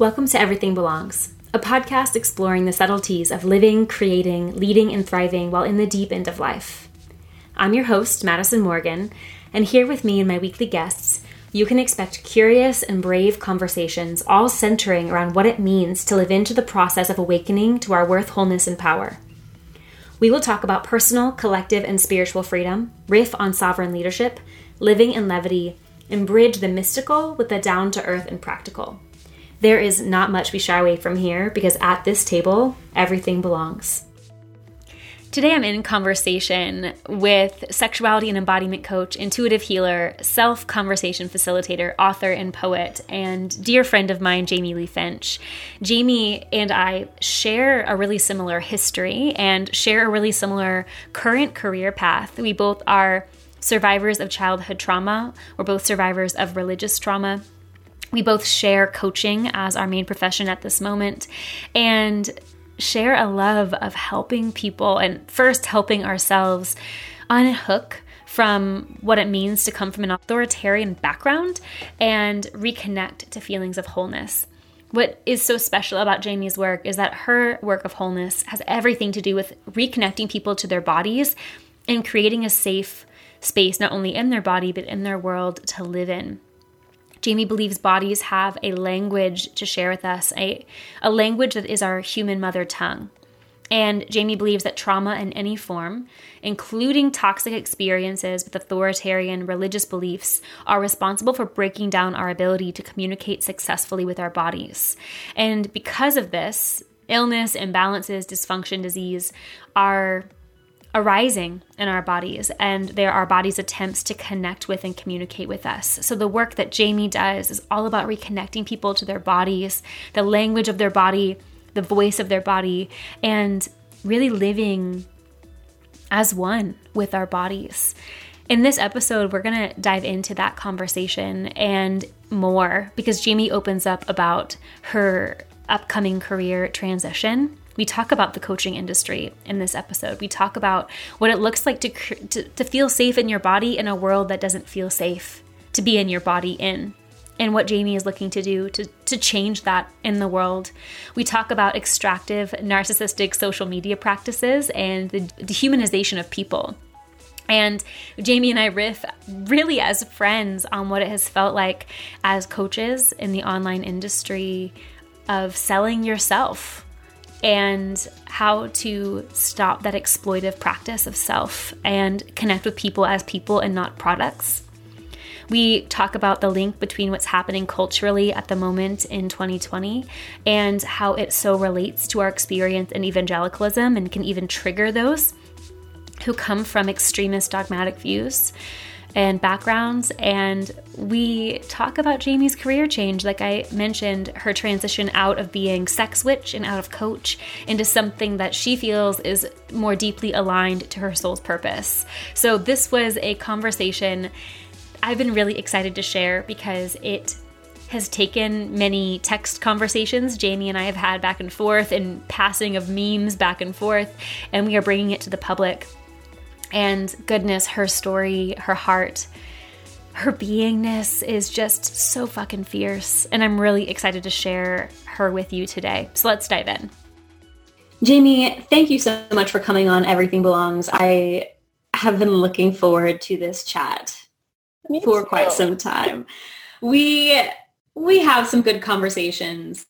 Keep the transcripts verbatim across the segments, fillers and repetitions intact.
Welcome to Everything Belongs, a podcast exploring the subtleties of living, creating, leading, and thriving while in the deep end of life. I'm your host, Madison Morgan, and here with me and my weekly guests, you can expect curious and brave conversations, all centering around what it means to live into the process of awakening to our worth, wholeness, and power. We will talk about personal, collective, and spiritual freedom, riff on sovereign leadership, living in levity, and bridge the mystical with the down-to-earth and practical. There is not much we shy away from here because at this table, everything belongs. Today I'm in conversation with sexuality and embodiment coach, intuitive healer, self-conversation facilitator, author, and poet, and dear friend of mine, Jamie Lee Finch. Jamie and I share a really similar history and share a really similar current career path. We both are survivors of childhood trauma. We're both survivors of religious trauma. We both share coaching as our main profession at this moment and share a love of helping people and first helping ourselves unhook from what it means to come from an authoritarian background and reconnect to feelings of wholeness. What is so special about Jamie's work is that her work of wholeness has everything to do with reconnecting people to their bodies and creating a safe space, not only in their body, but in their world to live in. Jamie believes bodies have a language to share with us, a, a language that is our human mother tongue. And Jamie believes that trauma in any form, including toxic experiences with authoritarian religious beliefs, are responsible for breaking down our ability to communicate successfully with our bodies. And because of this, illness, imbalances, dysfunction, disease are arising in our bodies, and there are bodies' attempts to connect with and communicate with us. So the work that Jamie does is all about reconnecting people to their bodies, the language of their body, the voice of their body, and really living as one with our bodies. In this episode, we're going to dive into that conversation and more because Jamie opens up about her upcoming career transition. We talk about the coaching industry in this episode. We talk about what it looks like to, to to feel safe in your body in a world that doesn't feel safe to be in your body in, and what Jamie is looking to do to, to change that in the world. We talk about extractive, narcissistic social media practices and the dehumanization of people. And Jamie and I riff really as friends on what it has felt like as coaches in the online industry of selling yourself, and how to stop that exploitive practice of self and connect with people as people and not products. We talk about the link between what's happening culturally at the moment in twenty twenty and how it so relates to our experience in evangelicalism and can even trigger those who come from extremist dogmatic views and backgrounds. And we talk about Jamie's career change. Like I mentioned, her transition out of being sex witch and out of coach into something that she feels is more deeply aligned to her soul's purpose. So this was a conversation I've been really excited to share because it has taken many text conversations Jamie and I have had back and forth and passing of memes back and forth, and we are bringing it to the public. And goodness, her story, her heart, her beingness is just so fucking fierce. And I'm really excited to share her with you today. So let's dive in. Jamie, thank you so much for coming on Everything Belongs. I have been looking forward to this chat Me for too. quite some time. We we have some good conversations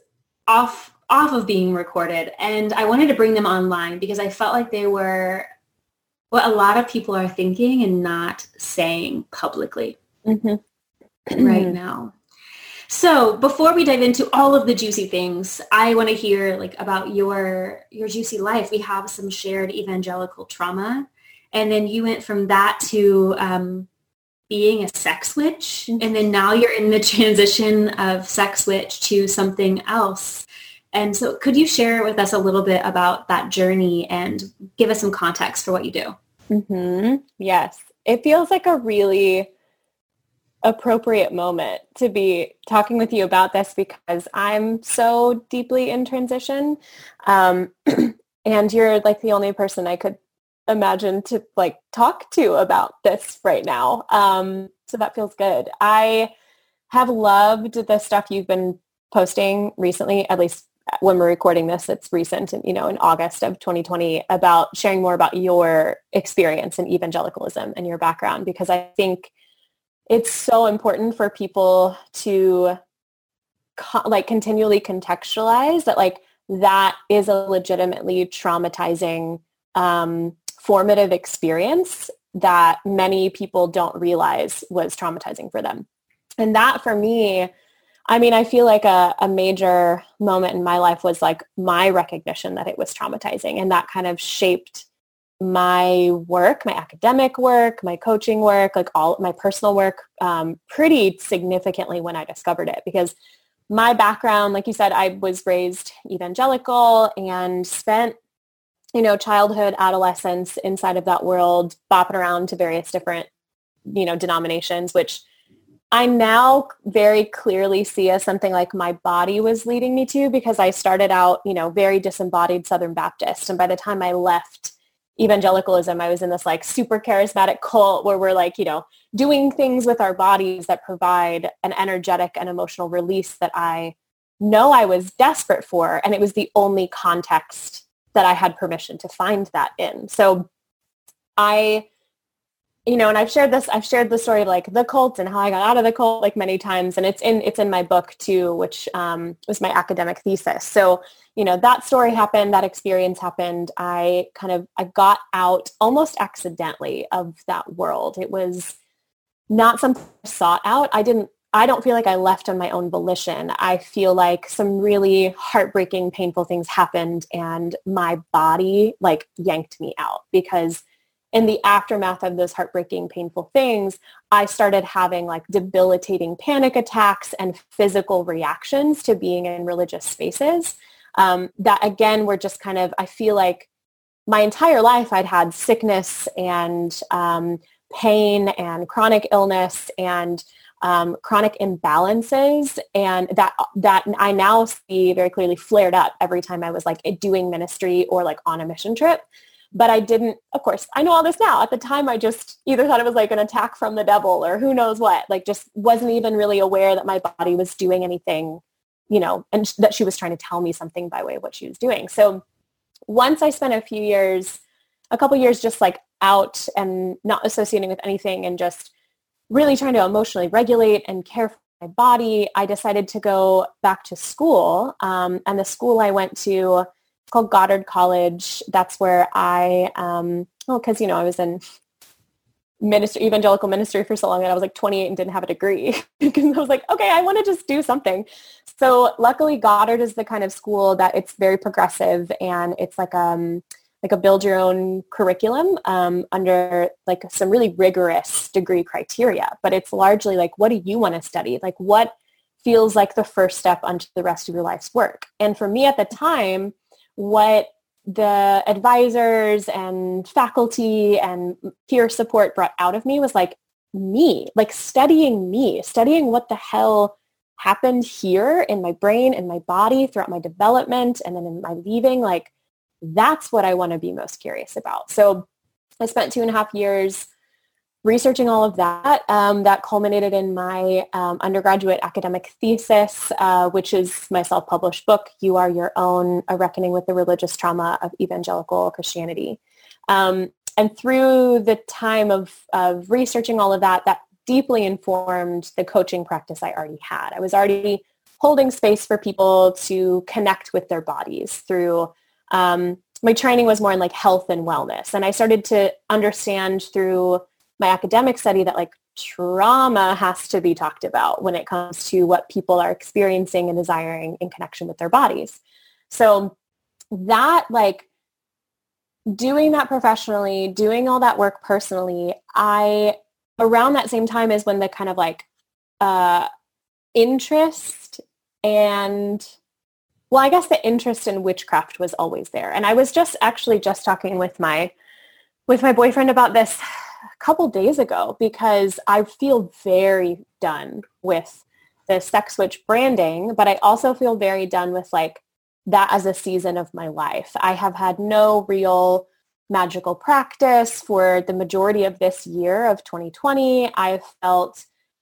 off off of being recorded, and I wanted to bring them online because I felt like they were what a lot of people are thinking and not saying publicly mm-hmm. right now. So before we dive into all of the juicy things, I want to hear like about your your juicy life. We have some shared evangelical trauma, and then you went from that to um, being a sex witch, mm-hmm. and then now you're in the transition of sex witch to something else. And so could you share with us a little bit about that journey and give us some context for what you do? Mm-hmm. Yes. It feels like a really appropriate moment to be talking with you about this because I'm so deeply in transition. Um, and you're like the only person I could imagine to like talk to about this right now. Um, so that feels good. I have loved the stuff you've been posting recently, at least when we're recording this, it's recent, and you know, in August of twenty twenty, about sharing more about your experience in evangelicalism and your background, because I think it's so important for people to co- like continually contextualize that like that is a legitimately traumatizing um, formative experience that many people don't realize was traumatizing for them. And that for me, I mean, I feel like a, a major moment in my life was like my recognition that it was traumatizing, and that kind of shaped my work, my academic work, my coaching work, like all my personal work um, pretty significantly when I discovered it. Because my background, like you said, I was raised evangelical and spent, you know, childhood, adolescence inside of that world, bopping around to various different, you know, denominations, which I now very clearly see as something like my body was leading me to, because I started out, you know, very disembodied Southern Baptist. And by the time I left evangelicalism, I was in this like super charismatic cult where we're like, you know, doing things with our bodies that provide an energetic and emotional release that I know I was desperate for. And it was the only context that I had permission to find that in. So I, you know, and I've shared this, I've shared the story of like the cult and how I got out of the cult like many times. And it's in, it's in my book too, which um, was my academic thesis. So, you know, that story happened, that experience happened. I kind of, I got out almost accidentally of that world. It was not something I sought out. I didn't, I don't feel like I left on my own volition. I feel like some really heartbreaking, painful things happened and my body like yanked me out, because in the aftermath of those heartbreaking, painful things, I started having like debilitating panic attacks and physical reactions to being in religious spaces um, that, again, were just kind of, I feel like my entire life I'd had sickness and um, pain and chronic illness and um, chronic imbalances. And that, that I now see very clearly flared up every time I was like doing ministry or like on a mission trip. But I didn't, of course, I know all this now. At the time, I just either thought it was like an attack from the devil or who knows what, like just wasn't even really aware that my body was doing anything, you know, and sh- that she was trying to tell me something by way of what she was doing. So once I spent a few years, a couple years just like out and not associating with anything and just really trying to emotionally regulate and care for my body, I decided to go back to school. Um, and the school I went to called Goddard College. That's where I, um, well, because, you know, I was in ministry, evangelical ministry for so long that I was like twenty-eight and didn't have a degree. Because I was like, okay, I want to just do something. So luckily Goddard is the kind of school that it's very progressive, and it's like, um, like a build your own curriculum um, under like some really rigorous degree criteria. But it's largely like, what do you want to study? Like what feels like the first step onto the rest of your life's work? And for me at the time, what the advisors and faculty and peer support brought out of me was like me, like studying me, studying what the hell happened here in my brain and my body throughout my development and then in my leaving. Like that's what I want to be most curious about. So I spent two and a half years researching all of that. Um, that culminated in my um, undergraduate academic thesis, uh, which is my self-published book, You Are Your Own, A Reckoning with the Religious Trauma of Evangelical Christianity. Um, and through the time of, of researching all of that, that deeply informed the coaching practice I already had. I was already holding space for people to connect with their bodies through um, my training was more in like health and wellness. And I started to understand through my academic study that like trauma has to be talked about when it comes to what people are experiencing and desiring in connection with their bodies. So that like doing that professionally, doing all that work personally, I, around that same time is when the kind of like uh, interest and, well, I guess the interest in witchcraft was always there. And I was just actually just talking with my, with my boyfriend about this a couple days ago, because I feel very done with the sex witch branding, but I also feel very done with like that as a season of my life. I have had no real magical practice for the majority of this year of twenty twenty. I've felt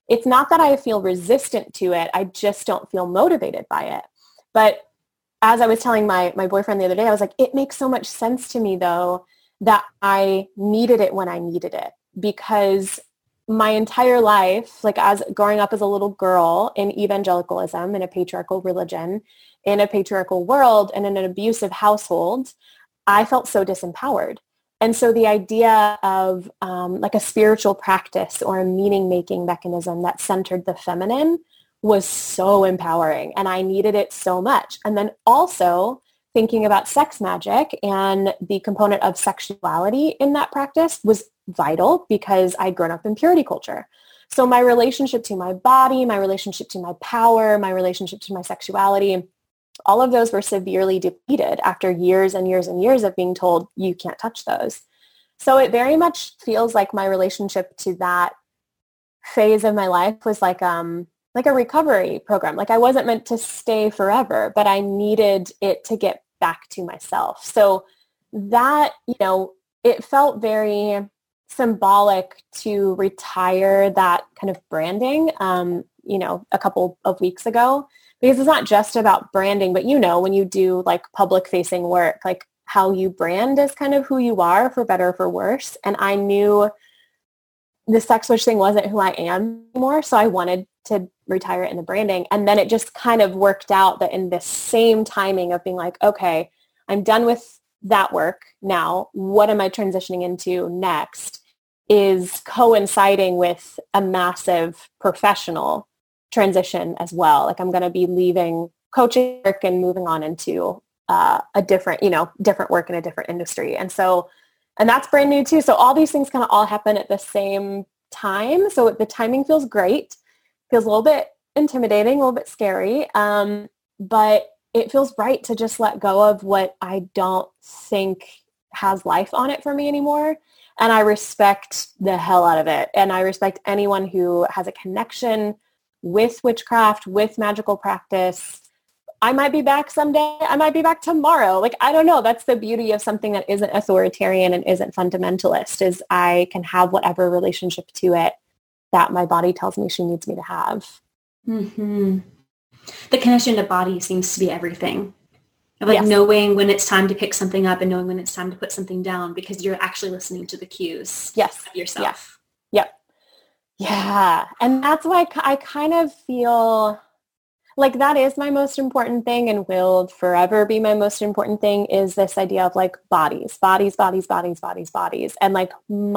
it's not that I feel resistant to it. I just don't feel motivated by it. But as I was telling my, my boyfriend the other day, I was like, it makes so much sense to me though, that I needed it when I needed it, because my entire life, like as growing up as a little girl in evangelicalism, in a patriarchal religion, in a patriarchal world, and in an abusive household, I felt so disempowered. And so the idea of um, like a spiritual practice or a meaning-making mechanism that centered the feminine was so empowering, and I needed it so much. And then also thinking about sex magic and the component of sexuality in that practice was vital, because I'd grown up in purity culture. So my relationship to my body, my relationship to my power, my relationship to my sexuality, all of those were severely depleted after years and years and years of being told you can't touch those. So it very much feels like my relationship to that phase of my life was like um like a recovery program. Like I wasn't meant to stay forever, but I needed it to get back to myself. So that, you know, it felt very symbolic to retire that kind of branding, um, you know, a couple of weeks ago, because it's not just about branding, but, you know, when you do like public facing work, like how you brand is kind of who you are, for better or for worse. And I knew the sex witch thing wasn't who I am anymore. So I wanted to retire it in the branding. And then it just kind of worked out that in the same timing of being like, okay, I'm done with that work now. What am I transitioning into next? Is coinciding with a massive professional transition as well. Like I'm going to be leaving coaching work and moving on into uh, a different, you know, different work in a different industry. And so, and that's brand new too. So all these things kind of all happen at the same time. So the timing feels great. Feels a little bit intimidating, a little bit scary. Um, but it feels right to just let go of what I don't think has life on it for me anymore. And I respect the hell out of it. And I respect anyone who has a connection with witchcraft, with magical practice. I might be back someday. I might be back tomorrow. Like, I don't know. That's the beauty of something that isn't authoritarian and isn't fundamentalist, is I can have whatever relationship to it that my body tells me she needs me to have. Mm-hmm. The connection to body seems to be everything. Like Yes. knowing when it's time to pick something up and knowing when it's time to put something down, because you're actually listening to the cues Yes. of yourself. Yep. Yeah. And that's why I kind of feel like that is my most important thing and will forever be my most important thing, is this idea of like bodies, bodies, bodies, bodies, bodies, bodies, and like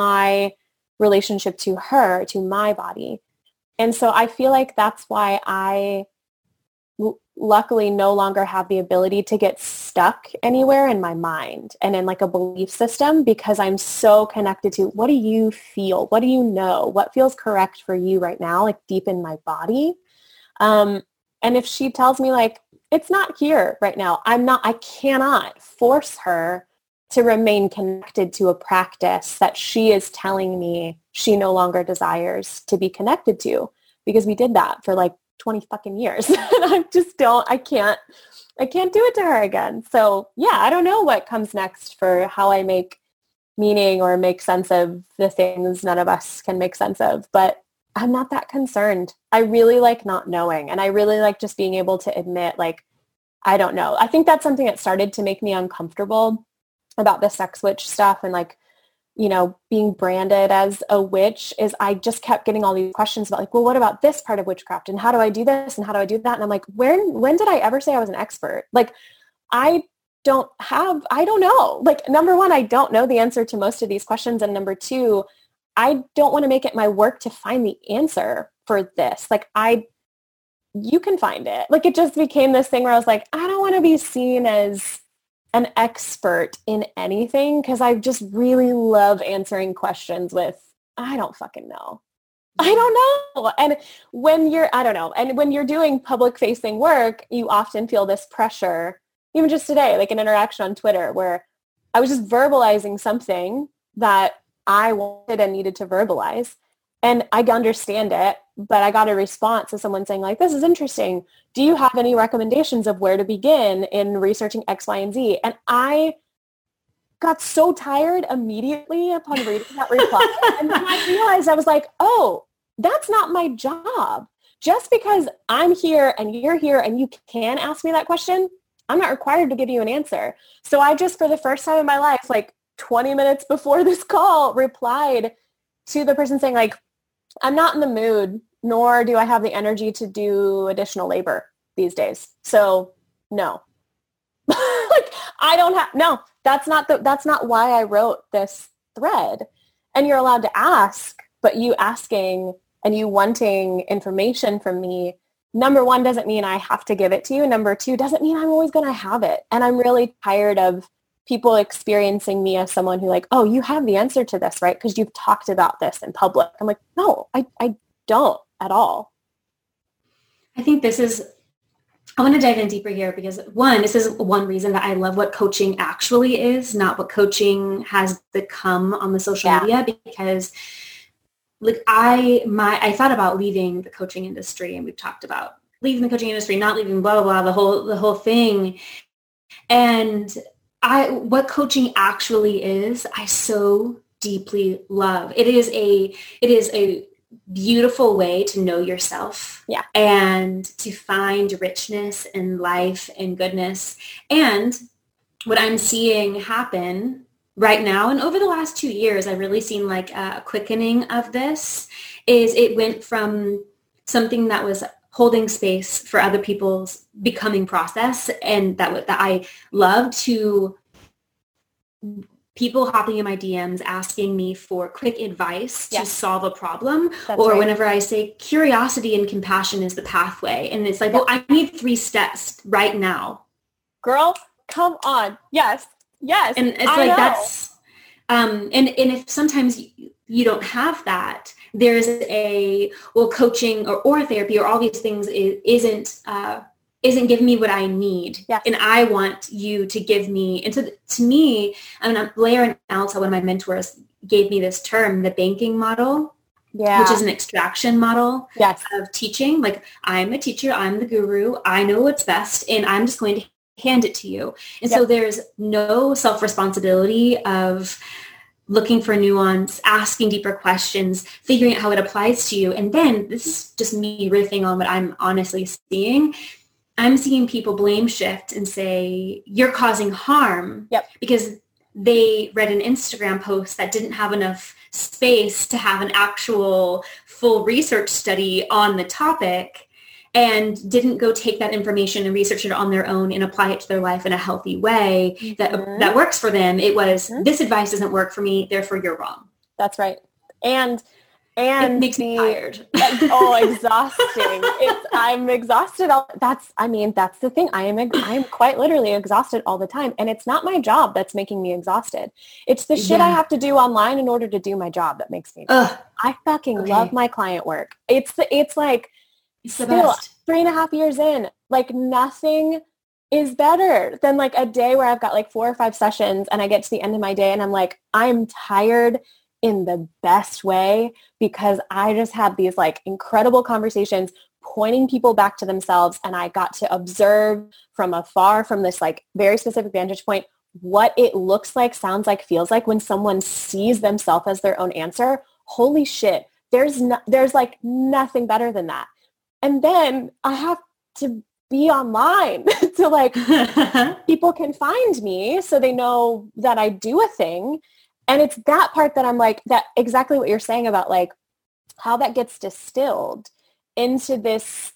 my relationship to her, to my body. And so I feel like that's why I l- luckily no longer have the ability to get stuck anywhere in my mind and in like a belief system, because I'm so connected to, what do you feel? What do you know? What feels correct for you right now, like deep in my body? Um, and if she tells me like, it's not here right now, I'm not, I cannot force her to remain connected to a practice that she is telling me she no longer desires to be connected to, because we did that for like twenty fucking years. And I just don't, I can't, I can't do it to her again. So yeah, I don't know what comes next for how I make meaning or make sense of the things none of us can make sense of, but I'm not that concerned. I really like not knowing. And I really like just being able to admit, like, I don't know. I think that's something that started to make me uncomfortable about the sex witch stuff and like, you know, being branded as a witch, is I just kept getting all these questions about like, well, what about this part of witchcraft? And how do I do this? And how do I do that? And I'm like, when, when did I ever say I was an expert? Like, I don't have, I don't know. Like, number one, I don't know the answer to most of these questions. And number two, I don't want to make it my work to find the answer for this. Like, I, you can find it. Like, it just became this thing where I was like, I don't want to be seen as an expert in anything, because I just really love answering questions with, I don't fucking know. I don't know. And when you're, I don't know. And when you're doing public facing work, you often feel this pressure, even just today, like an interaction on Twitter where I was just verbalizing something that I wanted and needed to verbalize. And I understand it, but I got a response of someone saying like, this is interesting. Do you have any recommendations of where to begin in researching X, Y, and Z? And I got so tired immediately upon reading that reply. And then I realized, I was like, oh, that's not my job. Just because I'm here and you're here and you can ask me that question, I'm not required to give you an answer. So I just, for the first time in my life, like twenty minutes before this call, replied to the person saying like, I'm not in the mood, nor do I have the energy to do additional labor these days. So no, like I don't have, no, that's not the, that's not why I wrote this thread. And you're allowed to ask, but you asking and you wanting information from me, number one, doesn't mean I have to give it to you. Number two, doesn't mean I'm always going to have it. And I'm really tired of people experiencing me as someone who like, oh, you have the answer to this, right? Because you've talked about this in public. I'm like, no, I, I don't at all. I think this is, I want to dive in deeper here because one, this is one reason that I love what coaching actually is, not what coaching has become on the social Yeah. media, because like I, my, I thought about leaving the coaching industry, and we've talked about leaving the coaching industry, not leaving, blah, blah, blah, the whole, the whole thing. And I, what coaching actually is, I so deeply love. It is a, it is a beautiful way to know yourself. Yeah. And to find richness in life and goodness. And what I'm seeing happen right now, and over the last two years, I've really seen like a quickening of this, is it went from something that was holding space for other people's becoming process, and that that I love, to people hopping in my D Ms asking me for quick advice to Yes. solve a problem. That's or right. whenever I say curiosity and compassion is the pathway, and it's like, well, I need three steps right now. Girl, come on. Yes. Yes. And it's I like, know. that's, um, and, and if sometimes you, you don't have that, there's a, well, coaching or, or therapy or all these things is, isn't, uh, isn't giving me what I need. Yes. And I want you to give me, and to, to me, I mean, Blair and Alta, one of my mentors, gave me this term, the banking model, Yeah. which is an extraction model Yes. of teaching. Like, I'm a teacher, I'm the guru, I know what's best, and I'm just going to hand it to you. And Yep. so there's no self-responsibility of looking for nuance, asking deeper questions, figuring out how it applies to you. And then this is just me riffing on what I'm honestly seeing. I'm seeing people blame shift and say, you're causing harm. Yep. Because they read an Instagram post that didn't have enough space to have an actual full research study on the topic, and didn't go take that information and research it on their own and apply it to their life in a healthy way Mhm. that that works for them. It was, Mhm. this advice doesn't work for me, therefore you're wrong. That's right. And and It makes me the- tired. oh, exhausting. It's I'm exhausted. All, that's I mean, that's the thing. I am I am quite literally exhausted all the time. And it's not my job that's making me exhausted. It's the shit I Yeah. have to do online in order to do my job that makes me Ugh, I fucking Okay. love my client work. It's the it's like it's the still best. three and a half years in, like nothing is better than like a day where I've got like four or five sessions and I get to the end of my day and I'm like, I'm tired in the best way, because I just had these like incredible conversations pointing people back to themselves, and I got to observe from afar, from this like very specific vantage point, what it looks like, sounds like, feels like when someone sees themselves as their own answer. Holy shit. There's no, there's like nothing better than that. And then I have to be online to like, people can find me so they know that I do a thing. And it's that part that I'm like, that exactly what you're saying about like how that gets distilled into this,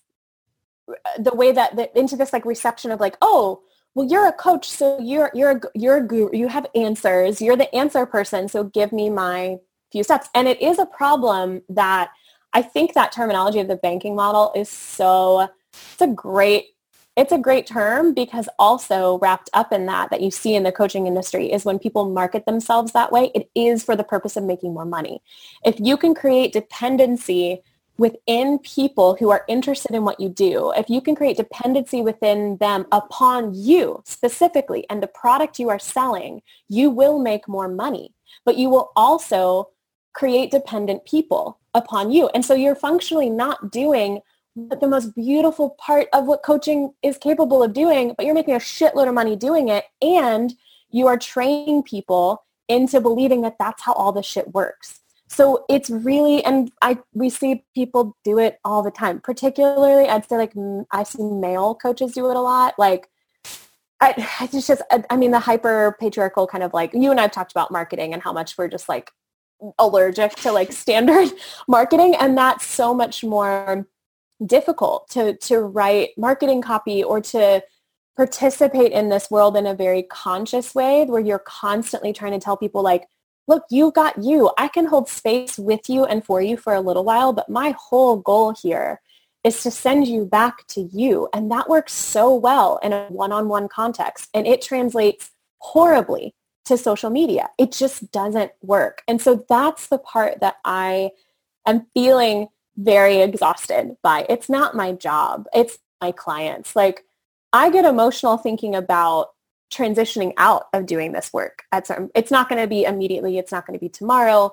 the way that, the, into this like reception of like, oh, well, you're a coach, so you're, you're, a, you're a guru, you have answers, you're the answer person, so give me my few steps. And it is a problem that I think that terminology of the banking model is so, it's a great, it's a great term, because also wrapped up in that, that you see in the coaching industry, is when people market themselves that way, it is for the purpose of making more money. If you can create dependency within people who are interested in what you do, if you can create dependency within them upon you specifically and the product you are selling, you will make more money, but you will also create dependent people upon you. And so you're functionally not doing the most beautiful part of what coaching is capable of doing, but you're making a shitload of money doing it. And you are training people into believing that that's how all this shit works. So it's really, and I we see people do it all the time, particularly I'd say like I've seen male coaches do it a lot. Like I, it's just, I mean, the hyper patriarchal kind of like, you and I've talked about marketing and how much we're just like allergic to like standard marketing. And that's so much more difficult to, to write marketing copy or to participate in this world in a very conscious way where you're constantly trying to tell people like, look, you got you. I can hold space with you and for you for a little while, but my whole goal here is to send you back to you. And that works so well in a one-on-one context. And it translates horribly to social media. It just doesn't work. And so that's the part that I am feeling very exhausted by. It's not my job. It's my clients. Like I get emotional thinking about transitioning out of doing this work. At some, it's not going to be immediately. It's not going to be tomorrow.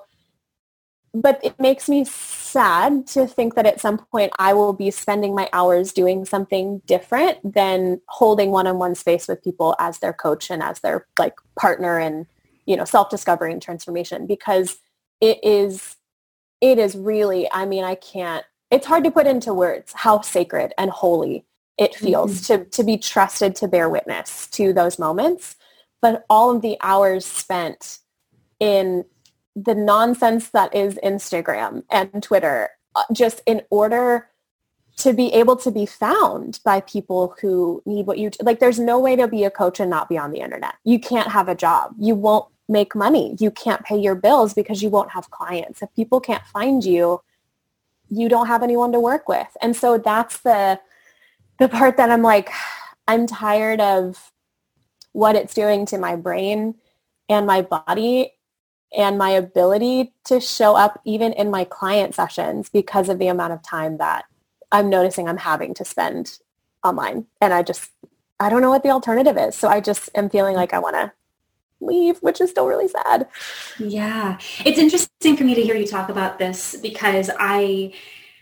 But it makes me sad to think that at some point I will be spending my hours doing something different than holding one-on-one space with people as their coach and as their like partner in, you know, self-discovery and transformation, because it is, it is really, I mean, I can't, it's hard to put into words how sacred and holy it feels mm-hmm. to, to be trusted to bear witness to those moments. But all of the hours spent in the nonsense that is Instagram and Twitter, just in order to be able to be found by people who need what you, like there's no way to be a coach and not be on the internet. You can't have a job. You won't make money. You can't pay your bills because you won't have clients. If people can't find you, you don't have anyone to work with. And so that's the, the part that I'm like, I'm tired of what it's doing to my brain and my body and my ability to show up even in my client sessions because of the amount of time that I'm noticing I'm having to spend online. And I just, I don't know what the alternative is. So I just am feeling like I want to leave, which is still really sad. Yeah. It's interesting for me to hear you talk about this because I,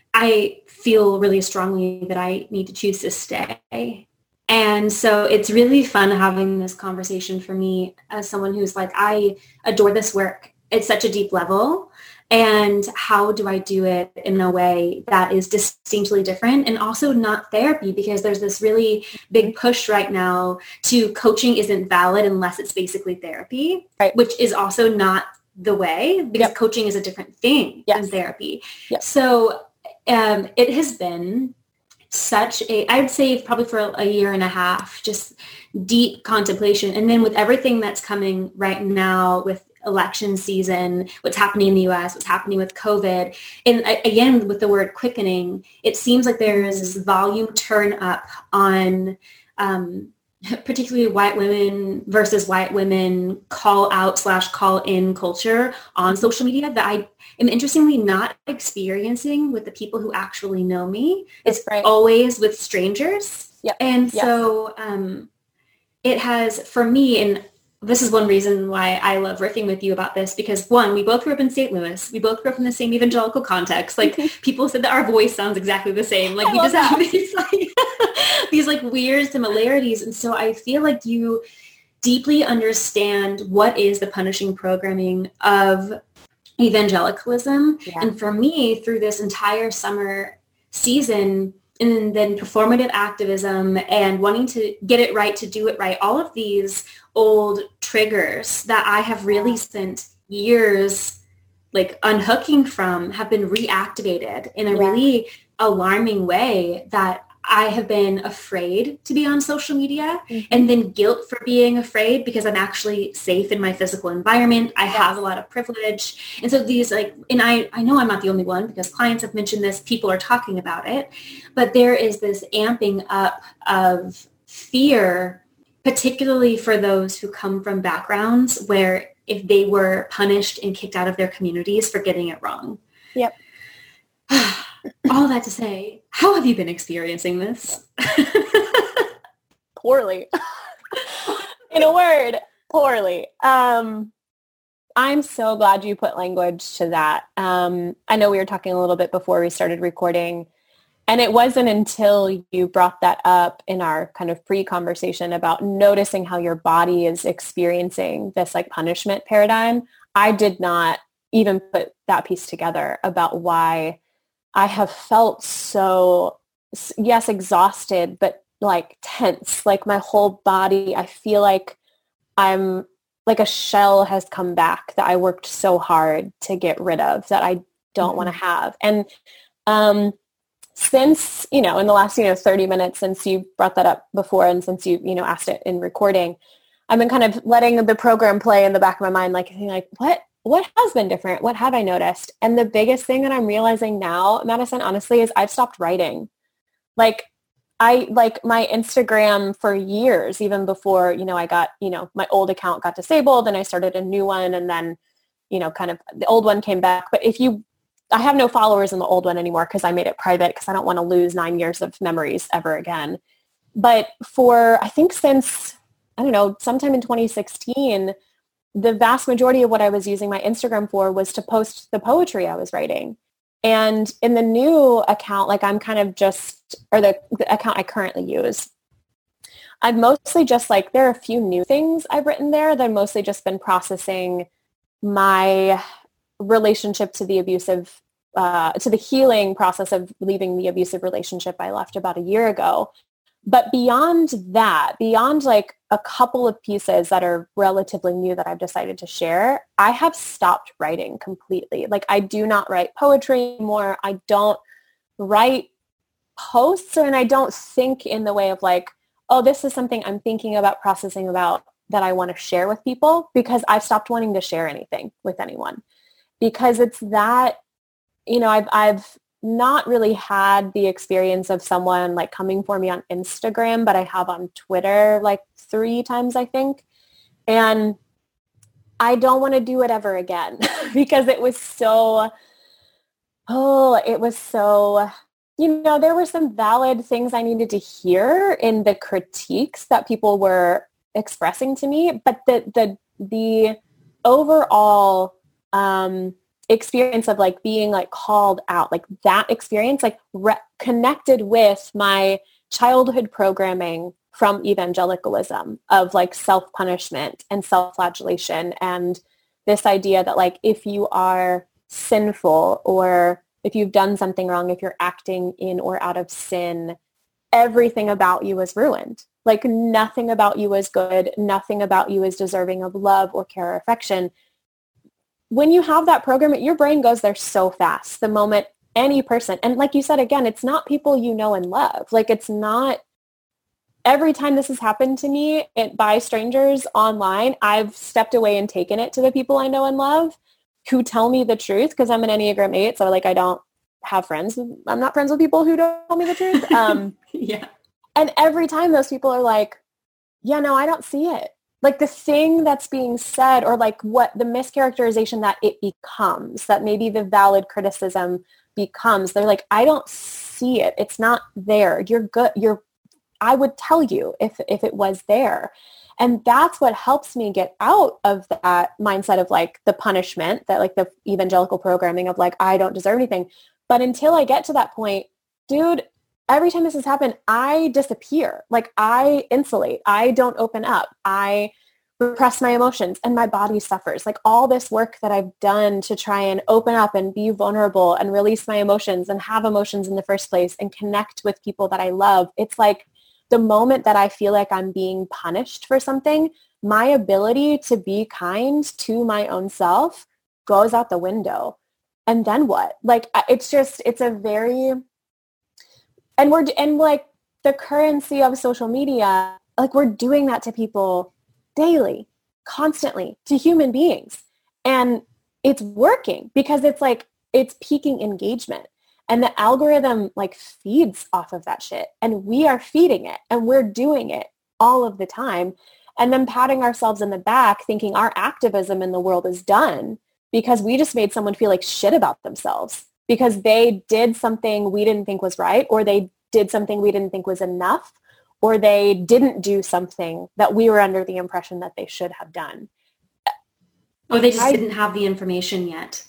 I feel really strongly that I need to choose to stay. And so it's really fun having this conversation for me as someone who's like, I adore this work at such a deep level. And how do I do it in a way that is distinctly different and also not therapy? Because there's this really big push right now to coaching isn't valid unless it's basically therapy, right. which is also not the way because yep. coaching is a different thing yes. than therapy. Yep. So um, it has been such a, I'd say probably for a year and a half, just deep contemplation. And then with everything that's coming right now with election season, what's happening in the U S, what's happening with COVID, and again, with the word quickening, it seems like there is this volume turn up on um, particularly white women versus white women call out slash call in culture on social media that I am interestingly not experiencing with the people who actually know me. It's right. always with strangers. Yep. And yep. so um, it has, for me, and this is one reason why I love riffing with you about this, because one, we both grew up in Saint Louis. We both grew up in the same evangelical context. Like people said that our voice sounds exactly the same. Like I we just that. have these like, these like weird similarities. And so I feel like you deeply understand what is the punishing programming of evangelicalism. Yeah. And for me, through this entire summer season, and then performative activism and wanting to get it right, to do it right, all of these old triggers that I have really spent years like unhooking from have been reactivated in a yeah. really alarming way that I have been afraid to be on social media mm-hmm. and then guilt for being afraid because I'm actually safe in my physical environment. I yes. have a lot of privilege. And so these like, and I, I know I'm not the only one because clients have mentioned this, people are talking about it, but there is this amping up of fear, particularly for those who come from backgrounds where if they were punished and kicked out of their communities for getting it wrong. Yep. All that to say, how have you been experiencing this? Poorly. In a word, poorly. Um, I'm so glad you put language to that. Um, I know we were talking a little bit before we started recording, and it wasn't until you brought that up in our kind of pre-conversation about noticing how your body is experiencing this like punishment paradigm. I did not even put that piece together about why I have felt so, yes, exhausted, but like tense, like my whole body. I feel like I'm like a shell has come back that I worked so hard to get rid of that I don't mm-hmm. want to have. And um, since, you know, in the last, you know, thirty minutes since you brought that up before and since you, you know, asked it in recording, I've been kind of letting the program play in the back of my mind, like, like what, what has been different? What have I noticed? And the biggest thing that I'm realizing now, Madison, honestly, is I've stopped writing. Like, I like my Instagram for years, even before, you know, I got, you know, my old account got disabled and I started a new one. And then, you know, kind of the old one came back. But if you, I have no followers in the old one anymore because I made it private because I don't want to lose nine years of memories ever again. But for, I think since, I don't know, sometime in twenty sixteen, the vast majority of what I was using my Instagram for was to post the poetry I was writing. And in the new account, like I'm kind of just, or the, the account I currently use, I've mostly just like, there are a few new things I've written there that I've mostly just been processing my relationship to the abusive, uh, to the healing process of leaving the abusive relationship I left about a year ago. But beyond that, beyond like a couple of pieces that are relatively new that I've decided to share, I have stopped writing completely. Like I do not write poetry anymore. I don't write posts and I don't think in the way of like, oh, this is something I'm thinking about, processing about that I want to share with people, because I've stopped wanting to share anything with anyone because it's that, you know, I've, I've, not really had the experience of someone like coming for me on Instagram, but I have on Twitter like three times, I think. And I don't want to do it ever again because it was so, oh, it was so, you know, there were some valid things I needed to hear in the critiques that people were expressing to me, but the, the, the overall, um, experience of like being like called out, like that experience, like re- connected with my childhood programming from evangelicalism of like self-punishment and self-flagellation. And this idea that like, if you are sinful or if you've done something wrong, if you're acting in or out of sin, everything about you is ruined. Like nothing about you is good. Nothing about you is deserving of love or care or affection. When you have that program, your brain goes there so fast the moment any person, and like you said, again, it's not people you know and love. Like it's not, every time this has happened to me it, by strangers online, I've stepped away and taken it to the people I know and love who tell me the truth, because I'm an Enneagram eight, so like I don't have friends. I'm not friends with people who don't tell me the truth. Um, yeah. And every time those people are like, yeah, no, I don't see it. Like the thing that's being said, or like what the mischaracterization that it becomes, that maybe the valid criticism becomes, they're like, I don't see it. It's not there. You're good. You're, I would tell you if, if it was there. And that's what helps me get out of that mindset of like the punishment, that like the evangelical programming of like, I don't deserve anything. But until I get to that point, dude, every time this has happened, I disappear. Like I insulate. I don't open up. I repress my emotions and my body suffers. Like all this work that I've done to try and open up and be vulnerable and release my emotions and have emotions in the first place and connect with people that I love. It's like the moment that I feel like I'm being punished for something, my ability to be kind to my own self goes out the window. And then what? Like it's just, it's a very... And we're, and like the currency of social media, like we're doing that to people daily, constantly, to human beings. And it's working because it's like, it's piquing engagement. And the algorithm like feeds off of that shit. And we are feeding it and we're doing it all of the time. And then patting ourselves in the back thinking our activism in the world is done because we just made someone feel like shit about themselves. Because they did something we didn't think was right, or they did something we didn't think was enough, or they didn't do something that we were under the impression that they should have done. Or they just I, didn't have the information yet.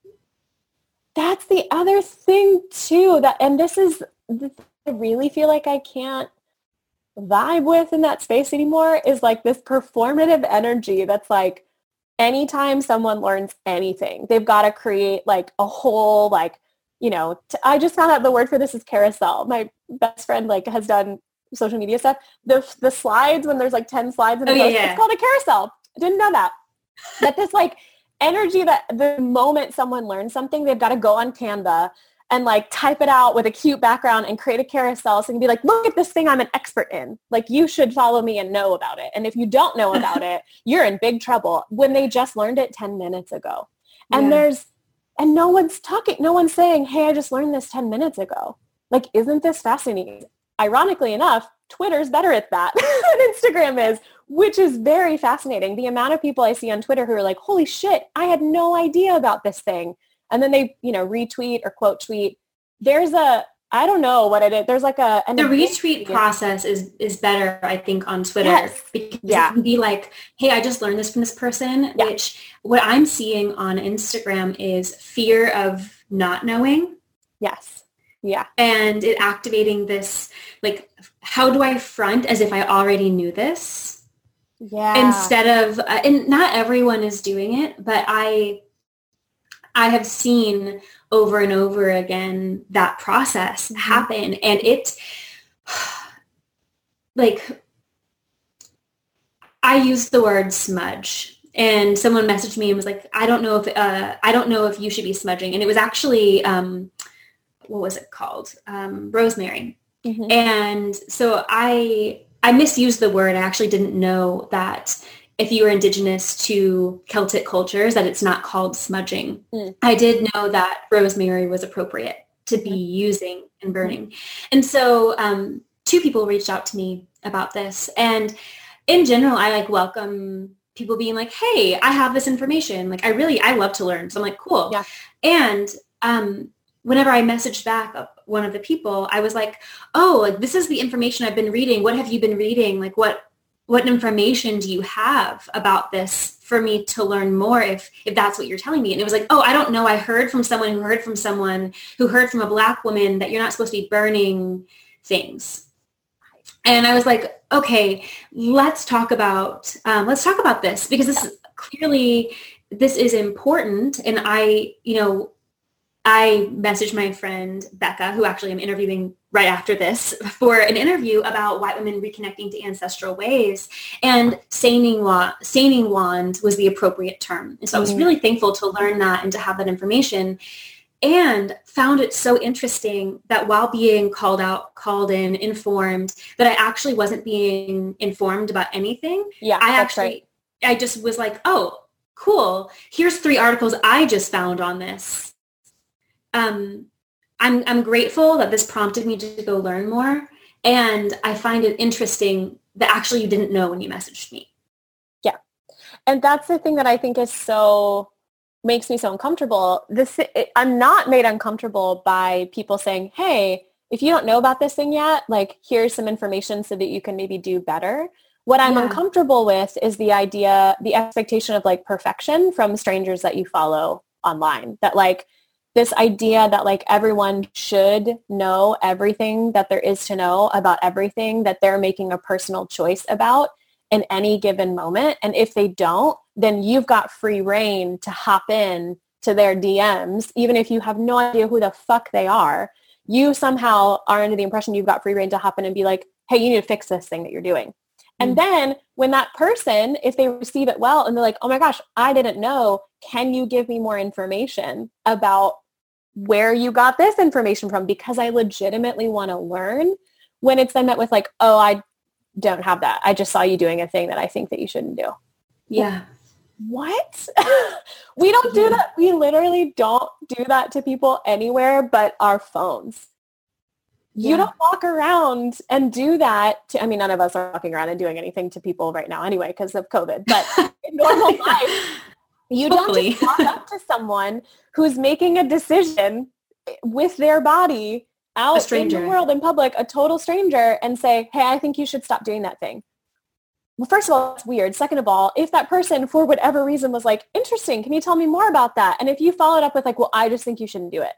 That's the other thing too. That, and this is, I really feel like I can't vibe with in that space anymore, is like this performative energy that's like, anytime someone learns anything, they've got to create like a whole, like, you know, t- I just found out the word for this is carousel. My best friend like has done social media stuff. The the slides, when there's like ten slides in a oh, post, yeah, yeah. it's called a carousel. I didn't know that. But this like energy that the moment someone learns something, they've got to go on Canva and like type it out with a cute background and create a carousel. So you can be like, look at this thing I'm an expert in. Like, you should follow me and know about it. And if you don't know about it, you're in big trouble, when they just learned it ten minutes ago. And Yeah. there's, and no one's talking, no one's saying, hey, I just learned this ten minutes ago. Like, isn't this fascinating? Ironically enough, Twitter's better at that than Instagram is, which is very fascinating. The amount of people I see on Twitter who are like, holy shit, I had no idea about this thing. And then they, you know, retweet or quote tweet. There's a, I don't know what it is. There's like a... An the retweet process is is better, I think, on Twitter. Yes. Because Yeah. it can be like, hey, I just learned this from this person, Yeah. which what I'm seeing on Instagram is fear of not knowing. Yes. Yeah. And it activating this, like, how do I front as if I already knew this? Yeah. Instead of, uh, and not everyone is doing it, but I, I have seen over and over again that process Mm-hmm. happen. And it, like, I used the word smudge. And someone messaged me and was like, I don't know if, uh, I don't know if you should be smudging. And it was actually, um, what was it called? Um, rosemary. Mhm. And so I, I misused the word. I actually didn't know that if you were indigenous to Celtic cultures, that it's not called smudging. Mm. I did know that rosemary was appropriate to be using and burning. And so um, two people reached out to me about this. And in general, I like welcome people being like, hey, I have this information. Like, I really, I love to learn. So I'm like, cool. Yeah. And um, whenever I messaged back one of the people, I was like, oh, like, this is the information I've been reading. What have you been reading? Like, what, what information do you have about this for me to learn more if, if that's what you're telling me? And it was like, oh, I don't know. I heard from someone who heard from someone who heard from a Black woman that you're not supposed to be burning things. And I was like, okay, let's talk about, um, let's talk about this, because this is clearly, this is important. And I, you know, I messaged my friend Becca, who actually I'm interviewing right after this, for an interview about white women reconnecting to ancestral ways. And seining wand, seining wand was the appropriate term. And so I was really thankful to learn that and to have that information, and found it so interesting that while being called out, called in, informed, that I actually wasn't being informed about anything. Yeah, I that's actually, right. I just was like, oh, cool. Here's three articles I just found on this. Um, I'm I'm grateful that this prompted me to go learn more, and I find it interesting that actually you didn't know when you messaged me. Yeah, and that's the thing that I think is so makes me so uncomfortable. This it, I'm not made uncomfortable by people saying, "Hey, if you don't know about this thing yet, like here's some information so that you can maybe do better." What I'm Yeah. uncomfortable with is the idea, the expectation of like perfection from strangers that you follow online. That like this idea that like everyone should know everything that there is to know about everything that they're making a personal choice about in any given moment. And if they don't, then you've got free reign to hop in to their D Ms, even if you have no idea who the fuck they are. You somehow are under the impression you've got free reign to hop in and be like, hey, you need to fix this thing that you're doing. And then when that person, if they receive it well and they're like, oh my gosh, I didn't know, can you give me more information about where you got this information from? Because I legitimately want to learn. When it's then met with like, oh, I don't have that. I just saw you doing a thing that I think that you shouldn't do. Yeah. What? We don't do that. We literally don't do that to people anywhere but our phones. You Yeah. don't walk around and do that to, I mean, none of us are walking around and doing anything to people right now anyway because of COVID, but in normal life, you Hopefully. don't just walk up to someone who's making a decision with their body out in stranger. the world in public, a total stranger, and say, hey, I think you should stop doing that thing. Well, first of all, it's weird. Second of all, if that person, for whatever reason, was like, interesting, can you tell me more about that? And if you followed up with like, well, I just think you shouldn't do it.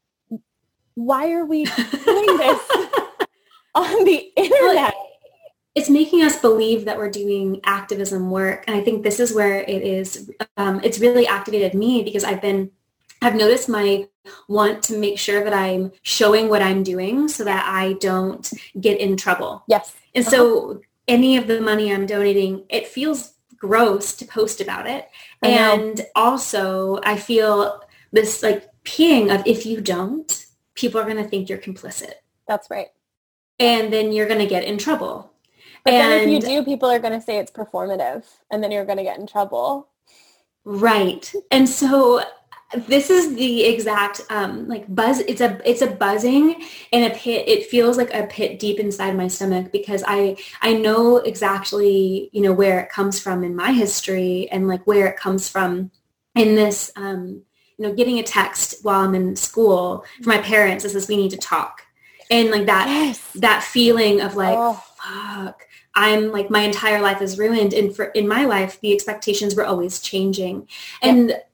Why are we doing this on the internet? it's making us believe that we're doing activism work. And I think this is where it is, um, it's really activated me because I've been, I've noticed my want to make sure that I'm showing what I'm doing so that I don't get in trouble. Yes. And uh-huh. so any of the money I'm donating, it feels gross to post about it. I and know. Also I feel this like ping of if you don't, people are going to think you're complicit. That's right. And then you're going to get in trouble. But and then if you do, people are going to say it's performative and then you're going to get in trouble. Right. And so this is the exact um, like buzz. It's a it's a buzzing in a pit. It feels like a pit deep inside my stomach because I I know exactly, you know, where it comes from in my history and like where it comes from in this, um, you know, getting a text while I'm in school from my parents that says we need to talk. And like that, yes. that feeling of like, oh. fuck, I'm like, my entire life is ruined. And for in my life, the expectations were always changing. And yep.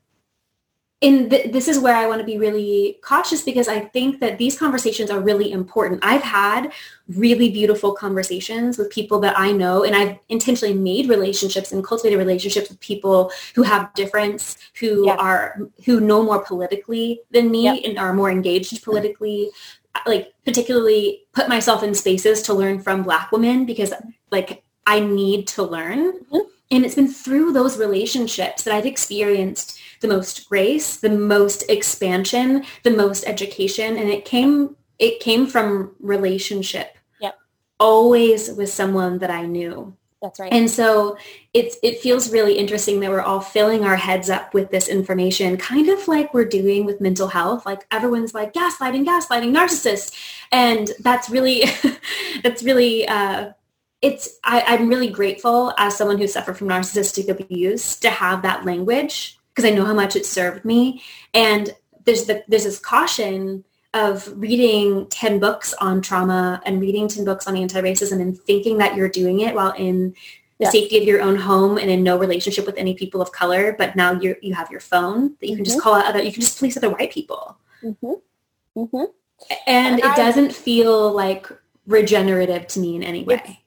in th- this is where I want to be really cautious because I think that these conversations are really important. I've had really beautiful conversations with people that I know, and I've intentionally made relationships and cultivated relationships with people who have difference, who yes. are, who know more politically than me yep. and are more engaged politically. Like particularly put myself in spaces to learn from Black women because like I need to learn. Mm-hmm. And it's been through those relationships that I've experienced the most grace, the most expansion, the most education. And it came, it came from relationship. Yep. Always with someone that I knew. That's right. And so it's, it feels really interesting that we're all filling our heads up with this information, kind of like we're doing with mental health. Like everyone's like gaslighting, gaslighting, narcissists. And that's really, that's really, uh, it's, I, I'm really grateful as someone who suffered from narcissistic abuse to have that language because I know how much it served me. And there's the, there's this caution of reading ten books on trauma and reading ten books on anti-racism and thinking that you're doing it while in the yes. safety of your own home and in no relationship with any people of color. But now you you have your phone that you can mm-hmm. just call out other, you can just police other white people. Mm-hmm. Mm-hmm. And, and it I, doesn't feel like regenerative to me in any way.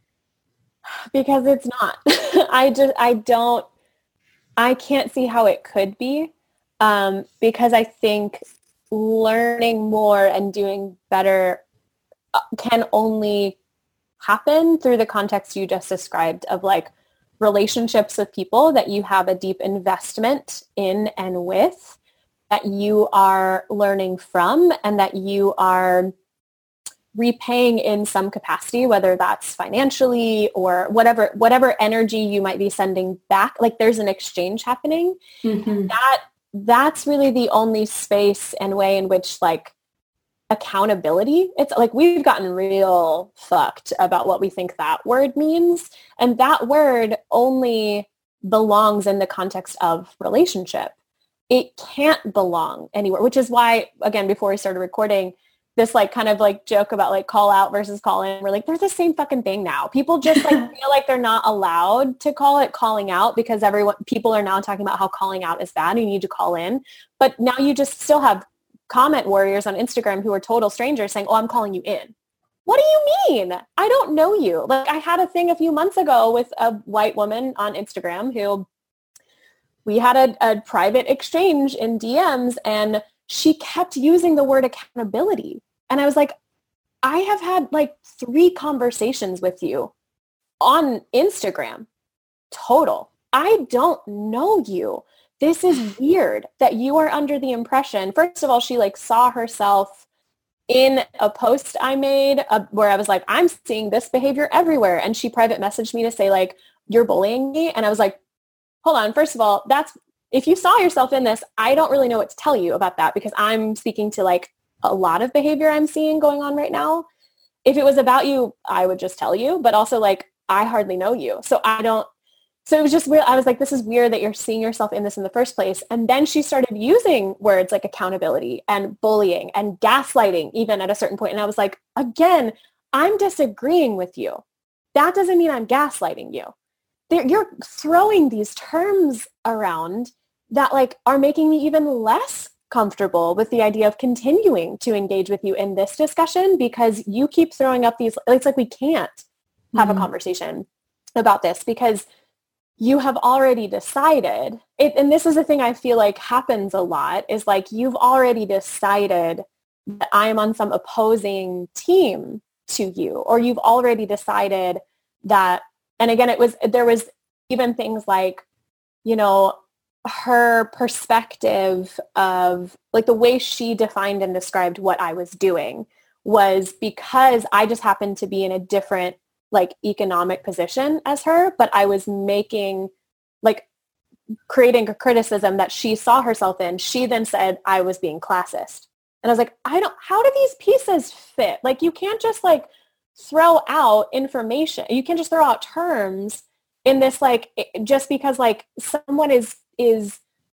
Because it's not. I just, I don't, I can't see how it could be um, because I think learning more and doing better can only happen through the context you just described of like relationships with people that you have a deep investment in and with, that you are learning from and that you are repaying in some capacity, whether that's financially or whatever, whatever energy you might be sending back. Like there's an exchange happening. Mm-hmm. That that's really the only space and way in which like accountability, it's like we've gotten real fucked about what we think that word means. And that word only belongs in the context of relationship. It can't belong anywhere, which is why, again, before we started recording, this like kind of like joke about like call out versus call in. We're like, they're the same fucking thing now. People just like feel like they're not allowed to call it calling out because everyone, people are now talking about how calling out is bad. You need to call in. But now you just still have comment warriors on Instagram who are total strangers saying, oh, I'm calling you in. What do you mean? I don't know you. Like I had a thing a few months ago with a white woman on Instagram who we had a, a private exchange in D Ms and she kept using the word accountability. And I was like, I have had like three conversations with you on Instagram total. I don't know you. This is weird that you are under the impression. First of all, she like saw herself in a post I made uh, where I was like, I'm seeing this behavior everywhere. And she private messaged me to say like, you're bullying me. And I was like, hold on. First of all, that's, if you saw yourself in this, I don't really know what to tell you about that because I'm speaking to like a lot of behavior I'm seeing going on right now. If it was about you, I would just tell you, but also like, I hardly know you. So I don't, so it was just weird. I was like, this is weird that you're seeing yourself in this in the first place. And then she started using words like accountability and bullying and gaslighting even at a certain point. And I was like, again, I'm disagreeing with you. That doesn't mean I'm gaslighting you. They're, you're throwing these terms around that like are making me even less comfortable with the idea of continuing to engage with you in this discussion because you keep throwing up these, it's like we can't. have Mm-hmm. a conversation about this, because you have already decided it. And this is the thing I feel like happens a lot, is like, you've already decided that I am on some opposing team to you, or you've already decided that, and again, it was, there was even things like, you know, her perspective of like the way she defined and described what I was doing was because I just happened to be in a different like economic position as her, but I was making like creating a criticism that she saw herself in. She then said I was being classist. And I was like, I don't, how do these pieces fit? Like, you can't just like throw out information. You can't just throw out terms in this, like, just because like someone is, is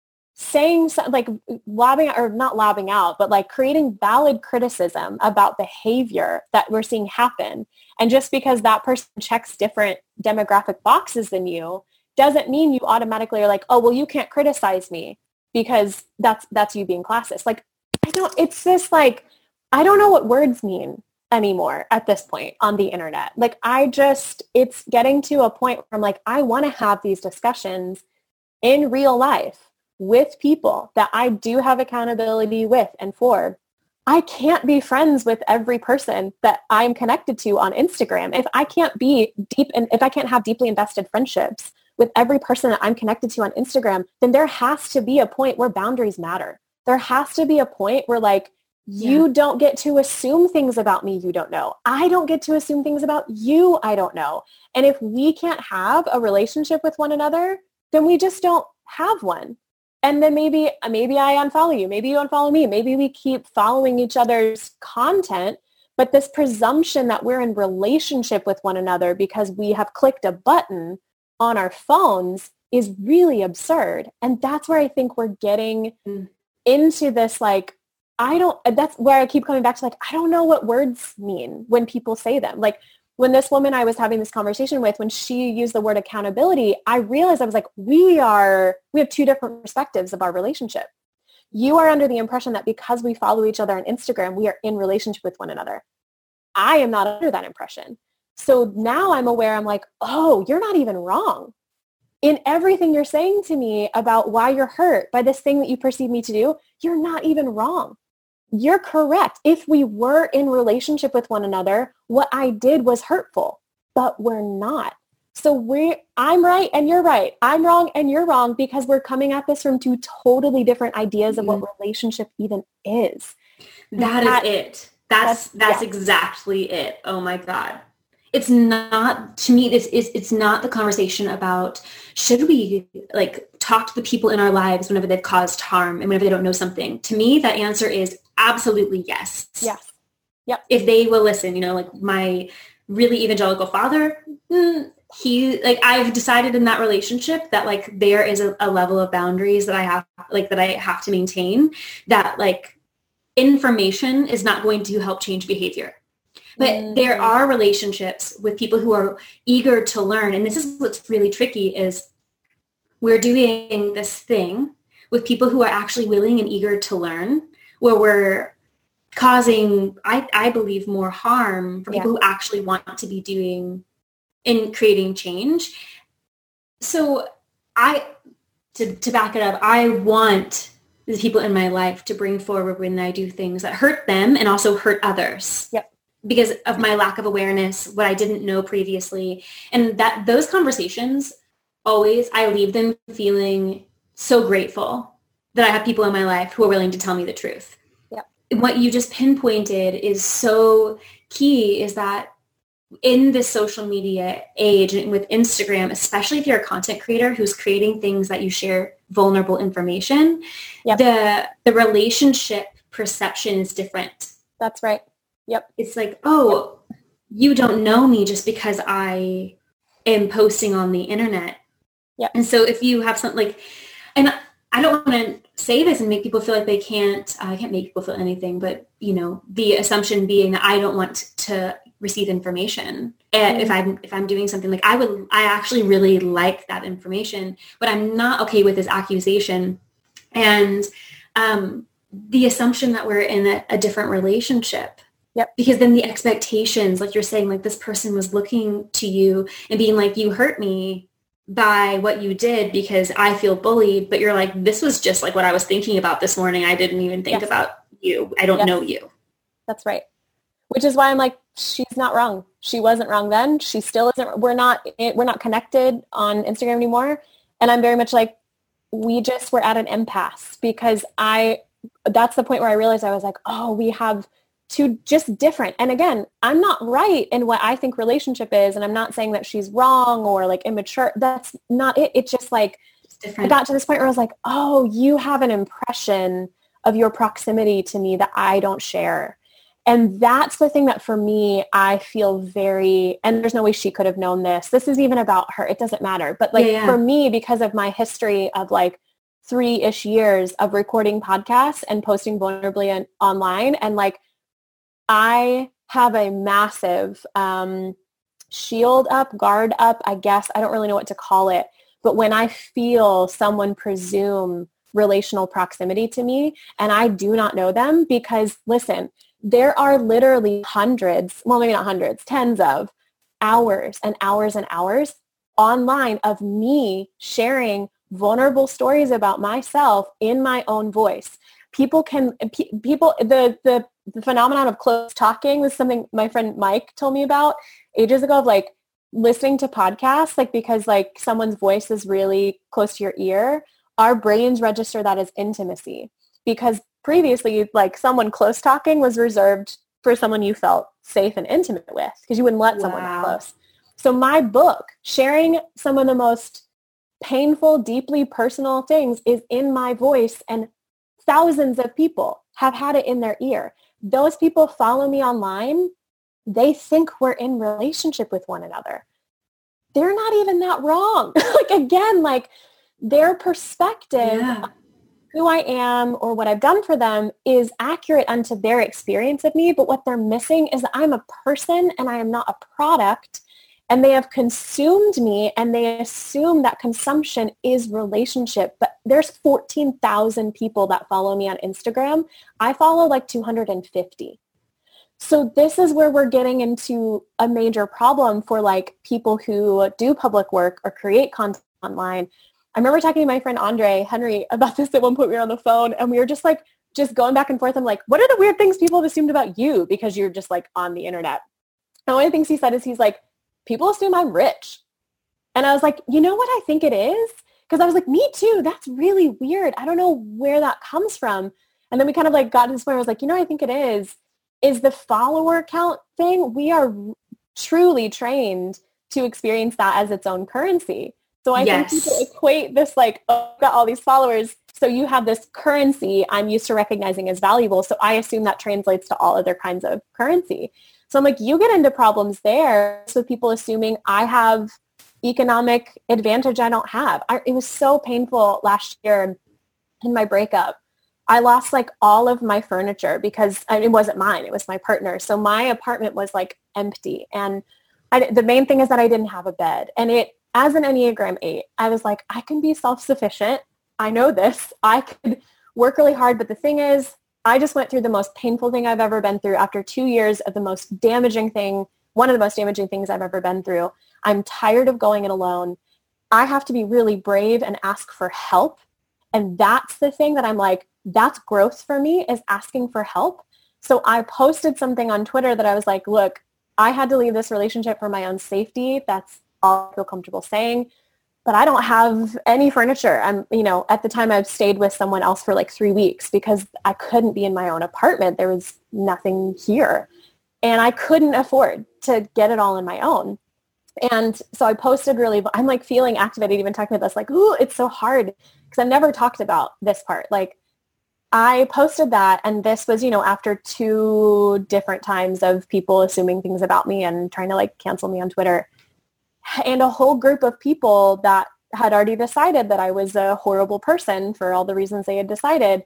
saying something like lobbing or not lobbing out, but like creating valid criticism about behavior that we're seeing happen. And just because that person checks different demographic boxes than you doesn't mean you automatically are like, oh, well, you can't criticize me because that's, that's you being classist. Like, I don't, it's this like, I don't know what words mean anymore at this point on the internet. Like, I just, it's getting to a point where I'm like, I want to have these discussions in real life with people that I do have accountability with and for. I can't be friends with every person that I'm connected to on Instagram. If I can't be deep and if I can't have deeply invested friendships with every person that I'm connected to on Instagram, then there has to be a point where boundaries matter. There has to be a point where like, you yeah. don't get to assume things about me you don't know. I don't get to assume things about you I don't know. And if we can't have a relationship with one another, then we just don't have one. And then maybe, maybe I unfollow you. Maybe you unfollow me. Maybe we keep following each other's content. But this presumption that we're in relationship with one another because we have clicked a button on our phones is really absurd. And that's where I think we're getting mm. into this, like, I don't, that's where I keep coming back to, like, I don't know what words mean when people say them. Like, when this woman I was having this conversation with, when she used the word accountability, I realized I was like, we are, we have two different perspectives of our relationship. You are under the impression that because we follow each other on Instagram, we are in relationship with one another. I am not under that impression. So now I'm aware, I'm like, oh, you're not even wrong. In everything you're saying to me about why you're hurt by this thing that you perceive me to do, you're not even wrong. You're correct. If we were in relationship with one another, what I did was hurtful, but we're not. So we, I'm right and you're right. I'm wrong and you're wrong because we're coming at this from two totally different ideas of what relationship even is. That, that is it. That's, that's, that's yeah. exactly it. Oh my God. It's not, to me, it's, it's, it's not the conversation about should we like talk to the people in our lives whenever they've caused harm and whenever they don't know something. To me, that answer is absolutely yes. Yes. Yep. If they will listen, you know, like my really evangelical father, he, like, I've decided in that relationship that like there is a, a level of boundaries that I have, like that I have to maintain, that like information is not going to help change behavior. But mm-hmm. there are relationships with people who are eager to learn. And this is what's really tricky is we're doing this thing with people who are actually willing and eager to learn, where we're causing, I, I believe, more harm for yeah. people who actually want to be doing and creating change. So I, to, to back it up, I want the people in my life to bring forward when I do things that hurt them and also hurt others. Yep. Because of my lack of awareness, what I didn't know previously. And that those conversations, always, I leave them feeling so grateful that I have people in my life who are willing to tell me the truth. Yep. What you just pinpointed is so key, is that in this social media age and with Instagram, especially if you're a content creator who's creating things that you share vulnerable information, yep. the the relationship perception is different. That's right. Yep. It's like, oh, yep. you don't know me just because I am posting on the internet. Yep. And so if you have something like, and I don't want to say this and make people feel like they can't, I can't make people feel anything, but, you know, the assumption being that I don't want to receive information. Mm-hmm. If I'm, if I'm doing something like I would, I actually really like that information, but I'm not okay with this accusation. And um, the assumption that we're in a, a different relationship Yep. Because then the expectations, like you're saying, like this person was looking to you and being like, you hurt me by what you did because I feel bullied. But you're like, this was just like what I was thinking about this morning. I didn't even think Yes. about you. I don't Yes. know you. That's right. Which is why I'm like, she's not wrong. She wasn't wrong then. She still isn't. We're not, we're not connected on Instagram anymore. And I'm very much like, we just were at an impasse because I, that's the point where I realized I was like, oh, we have two just different. And again, I'm not right in what I think relationship is. And I'm not saying that she's wrong or like immature. That's not it. It's just like, I got to this point where I was like, oh, you have an impression of your proximity to me that I don't share. And that's the thing that for me, I feel very, and there's no way she could have known this. This is even about her. It doesn't matter. But like yeah, yeah. for me, because of my history of like three-ish years of recording podcasts and posting vulnerably on, online, and like I have a massive um, shield up, guard up, I guess. I don't really know what to call it. But when I feel someone presume relational proximity to me and I do not know them, because listen, there are literally hundreds, well, maybe not hundreds, tens of hours and hours and hours online of me sharing vulnerable stories about myself in my own voice. People can, people, the, the, the phenomenon of close talking was something my friend Mike told me about ages ago, of like listening to podcasts, like because like someone's voice is really close to your ear, our brains register that as intimacy, because previously, like someone close talking was reserved for someone you felt safe and intimate with, because you wouldn't let wow. someone that close. So my book, sharing some of the most painful, deeply personal things, is in my voice, and thousands of people have had it in their ear. Those people follow me online. They think we're in relationship with one another. They're not even that wrong. Like, again, like their perspective yeah. who I am or what I've done for them is accurate unto their experience of me. But what they're missing is that I'm a person and I am not a product. And they have consumed me and they assume that consumption is relationship. But there's fourteen thousand people that follow me on Instagram. I follow like two hundred fifty. So this is where we're getting into a major problem for like people who do public work or create content online. I remember talking to my friend Andre Henry about this at one point. We were on the phone and we were just like, just going back and forth. I'm like, what are the weird things people have assumed about you because you're just like on the internet? And one of the things he said is he's like, people assume I'm rich. And I was like, you know what I think it is? Because I was like, me too. That's really weird. I don't know where that comes from. And then we kind of like got to this point where I was like, you know what I think it is, is the follower count thing. We are truly trained to experience that as its own currency. So I yes. think people equate this like, oh, I've got all these followers, so you have this currency I'm used to recognizing as valuable. So I assume that translates to all other kinds of currency. So I'm like, you get into problems there. So people assuming I have economic advantage I don't have. I, it was so painful last year in my breakup. I lost like all of my furniture because I mean, it wasn't mine. It was my partner. So my apartment was like empty. And I, the main thing is that I didn't have a bed. And it, as an Enneagram eight, I was like, I can be self-sufficient. I know this. I could work really hard. But the thing is, I just went through the most painful thing I've ever been through after two years of the most damaging thing, one of the most damaging things I've ever been through. I'm tired of going it alone. I have to be really brave and ask for help. And that's the thing that I'm like, that's growth for me, is asking for help. So I posted something on Twitter that I was like, look, I had to leave this relationship for my own safety. That's all I feel comfortable saying. But I don't have any furniture. I'm, you know, at the time I've stayed with someone else for like three weeks because I couldn't be in my own apartment. There was nothing here. And I couldn't afford to get it all on my own. And so I posted really, I'm like feeling activated even talking about this, like, ooh, it's so hard because I've never talked about this part. Like I posted that, and this was, you know, after two different times of people assuming things about me and trying to like cancel me on Twitter. And a whole group of people that had already decided that I was a horrible person for all the reasons they had decided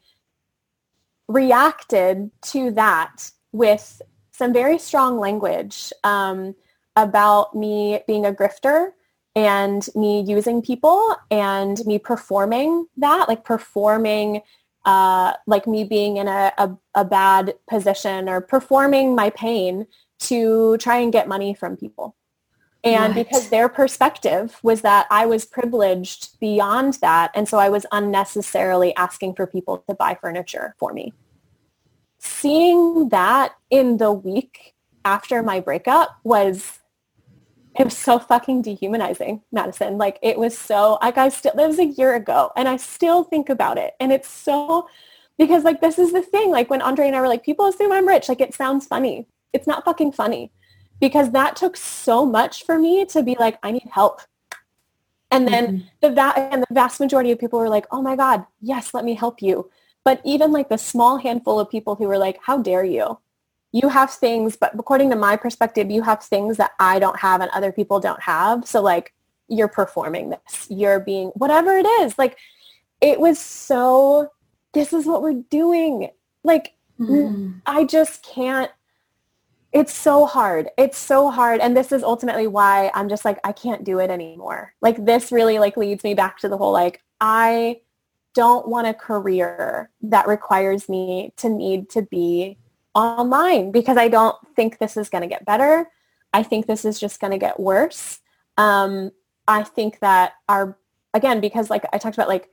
reacted to that with some very strong language um, about me being a grifter and me using people and me performing that, like performing uh, like me being in a, a, a bad position or performing my pain to try and get money from people. And What? because their perspective was that I was privileged beyond that. And so I was unnecessarily asking for people to buy furniture for me. Seeing that in the week after my breakup was, it was so fucking dehumanizing, Madison. Like it was so, like I still, that was a year ago and I still think about it. And it's so, because like, this is the thing, like when Andre and I were like, people assume I'm rich, like it sounds funny. It's not fucking funny. Because that took so much for me to be like, I need help. And then mm-hmm. the va- and the vast majority of people were like, oh my God, yes, let me help you. But even like the small handful of people who were like, how dare you? You have things, but according to my perspective, you have things that I don't have and other people don't have. So like, you're performing this. You're being, whatever it is. Like, it was so, this is what we're doing. Like, mm-hmm. I just can't. It's so hard. It's so hard. And this is ultimately why I'm just like, I can't do it anymore. Like this really like leads me back to the whole, like, I don't want a career that requires me to need to be online because I don't think this is going to get better. I think this is just going to get worse. Um, I think that our, again, because like I talked about, like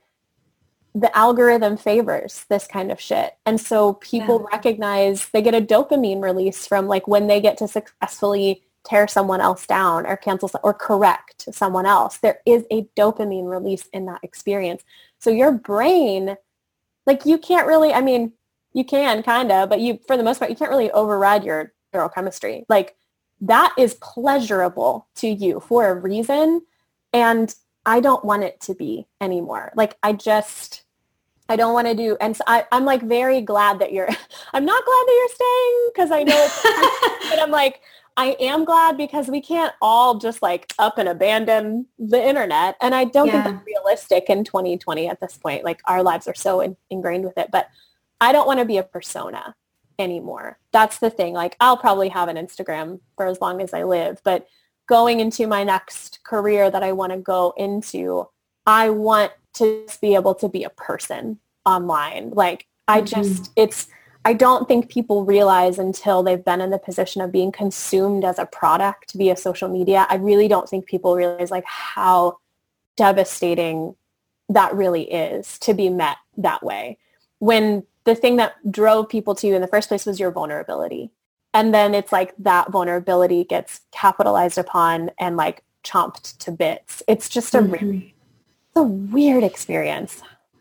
the algorithm favors this kind of shit. And so people yeah. recognize, they get a dopamine release from like when they get to successfully tear someone else down or cancel or correct someone else. There is a dopamine release in that experience. So your brain, like you can't really, I mean, you can kind of, but you, for the most part, you can't really override your neurochemistry. Like that is pleasurable to you for a reason. And I don't want it to be anymore. Like I just, I don't want to do, and so I, I'm like very glad that you're, I'm not glad that you're staying because I know it's, but I'm like, I am glad because we can't all just like up and abandon the internet. And I don't yeah. think that's realistic in twenty twenty at this point. Like our lives are so in, ingrained with it, but I don't want to be a persona anymore. That's the thing. Like I'll probably have an Instagram for as long as I live, but going into my next career that I want to go into, I want to be able to be a person online. Like I mm-hmm. just, it's, I don't think people realize until they've been in the position of being consumed as a product via social media. I really don't think people realize like how devastating that really is to be met that way. When the thing that drove people to you in the first place was your vulnerability. And then it's like that vulnerability gets capitalized upon and like chomped to bits. It's just a mm-hmm. really, it's a weird experience.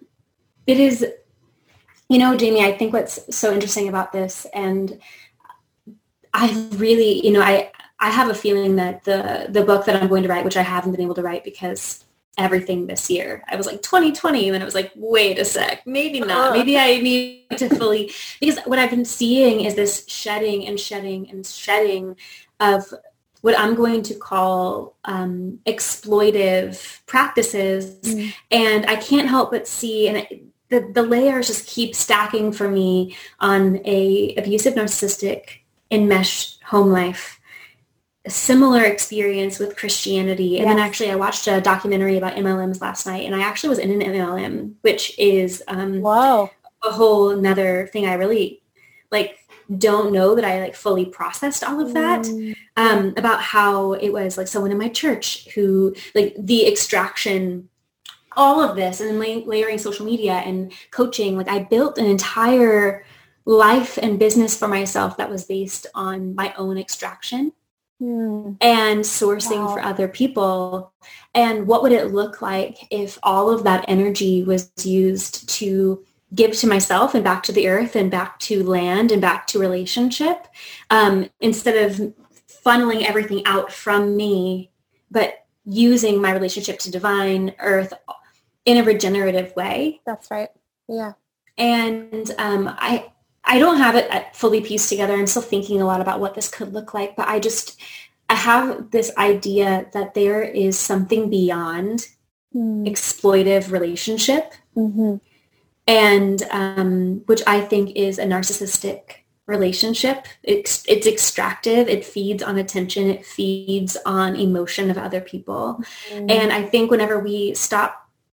It is, you know, Jamie, I think what's so interesting about this, and I really, you know, I, I have a feeling that the, the book that I'm going to write, which I haven't been able to write because everything this year, I was like twenty twenty, and then it was like, wait a sec, maybe not. Maybe I need to fully, because what I've been seeing is this shedding and shedding and shedding of what I'm going to call um, exploitive practices. Mm-hmm. And I can't help but see, and it, the, the layers just keep stacking for me on a abusive, narcissistic, enmeshed home life. A similar experience with Christianity. And yes. then actually I watched a documentary about M L Ms last night, and I actually was in an M L M, which is um, Whoa. a whole nother thing. I really like don't know that I like fully processed all of that mm. um, about how it was like someone in my church who like the extraction, all of this, and then lay- layering social media and coaching. Like I built an entire life and business for myself that was based on my own extraction. Hmm. And sourcing wow. for other people. And what would it look like if all of that energy was used to give to myself and back to the earth and back to land and back to relationship, um, instead of funneling everything out from me, but using my relationship to divine earth in a regenerative way. That's right. Yeah. And um, I, I don't have it fully pieced together. I'm still thinking a lot about what this could look like, but I just, I have this idea that there is something beyond mm. exploitive relationship, mm-hmm. and um, which I think is a narcissistic relationship. It's, it's extractive. It feeds on attention. It feeds on emotion of other people. Mm. And I think whenever we stop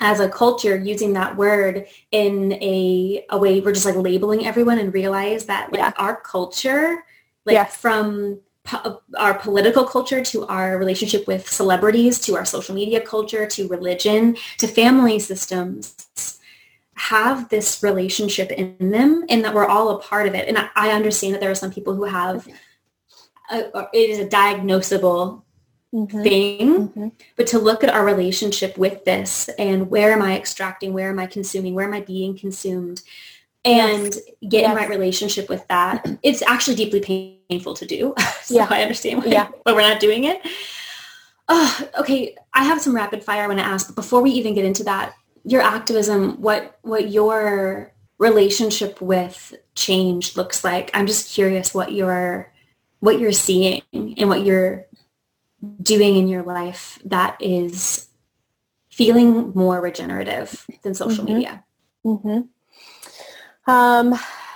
as a culture using that word in a, a way we're just like labeling everyone, and realize that like yeah. our culture, like yes. from po- our political culture to our relationship with celebrities, to our social media culture, to religion, to family systems, have this relationship in them, and that we're all a part of it. And I, I understand that there are some people who have, a, it is a diagnosable Mm-hmm. thing, mm-hmm. but to look at our relationship with this, and where am I extracting, where am I consuming, where am I being consumed, and yes. get yes. in right relationship with that. It's actually deeply painful to do. So yeah. I understand why, yeah. why we're not doing it. Oh, okay. I have some rapid fire I want to ask, but before we even get into that, your activism, what, what your relationship with change looks like. I'm just curious what you're, what you're seeing and what you're doing in your life that is feeling more regenerative than social mm-hmm. media. Mm-hmm. Um,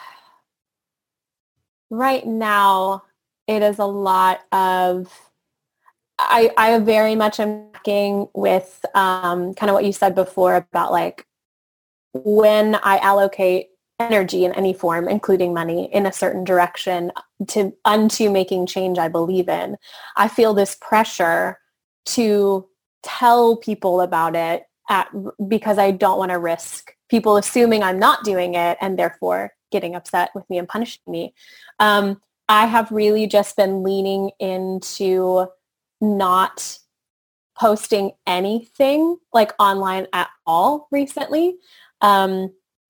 right now, it is a lot of, I, I very much am working with um, kind of what you said before about like when I allocate energy in any form, including money, in a certain direction to unto making change I believe in, I feel this pressure to tell people about it at, because I don't want to risk people assuming I'm not doing it and therefore getting upset with me and punishing me. Um, I have really just been leaning into not posting anything like online at all recently. Um,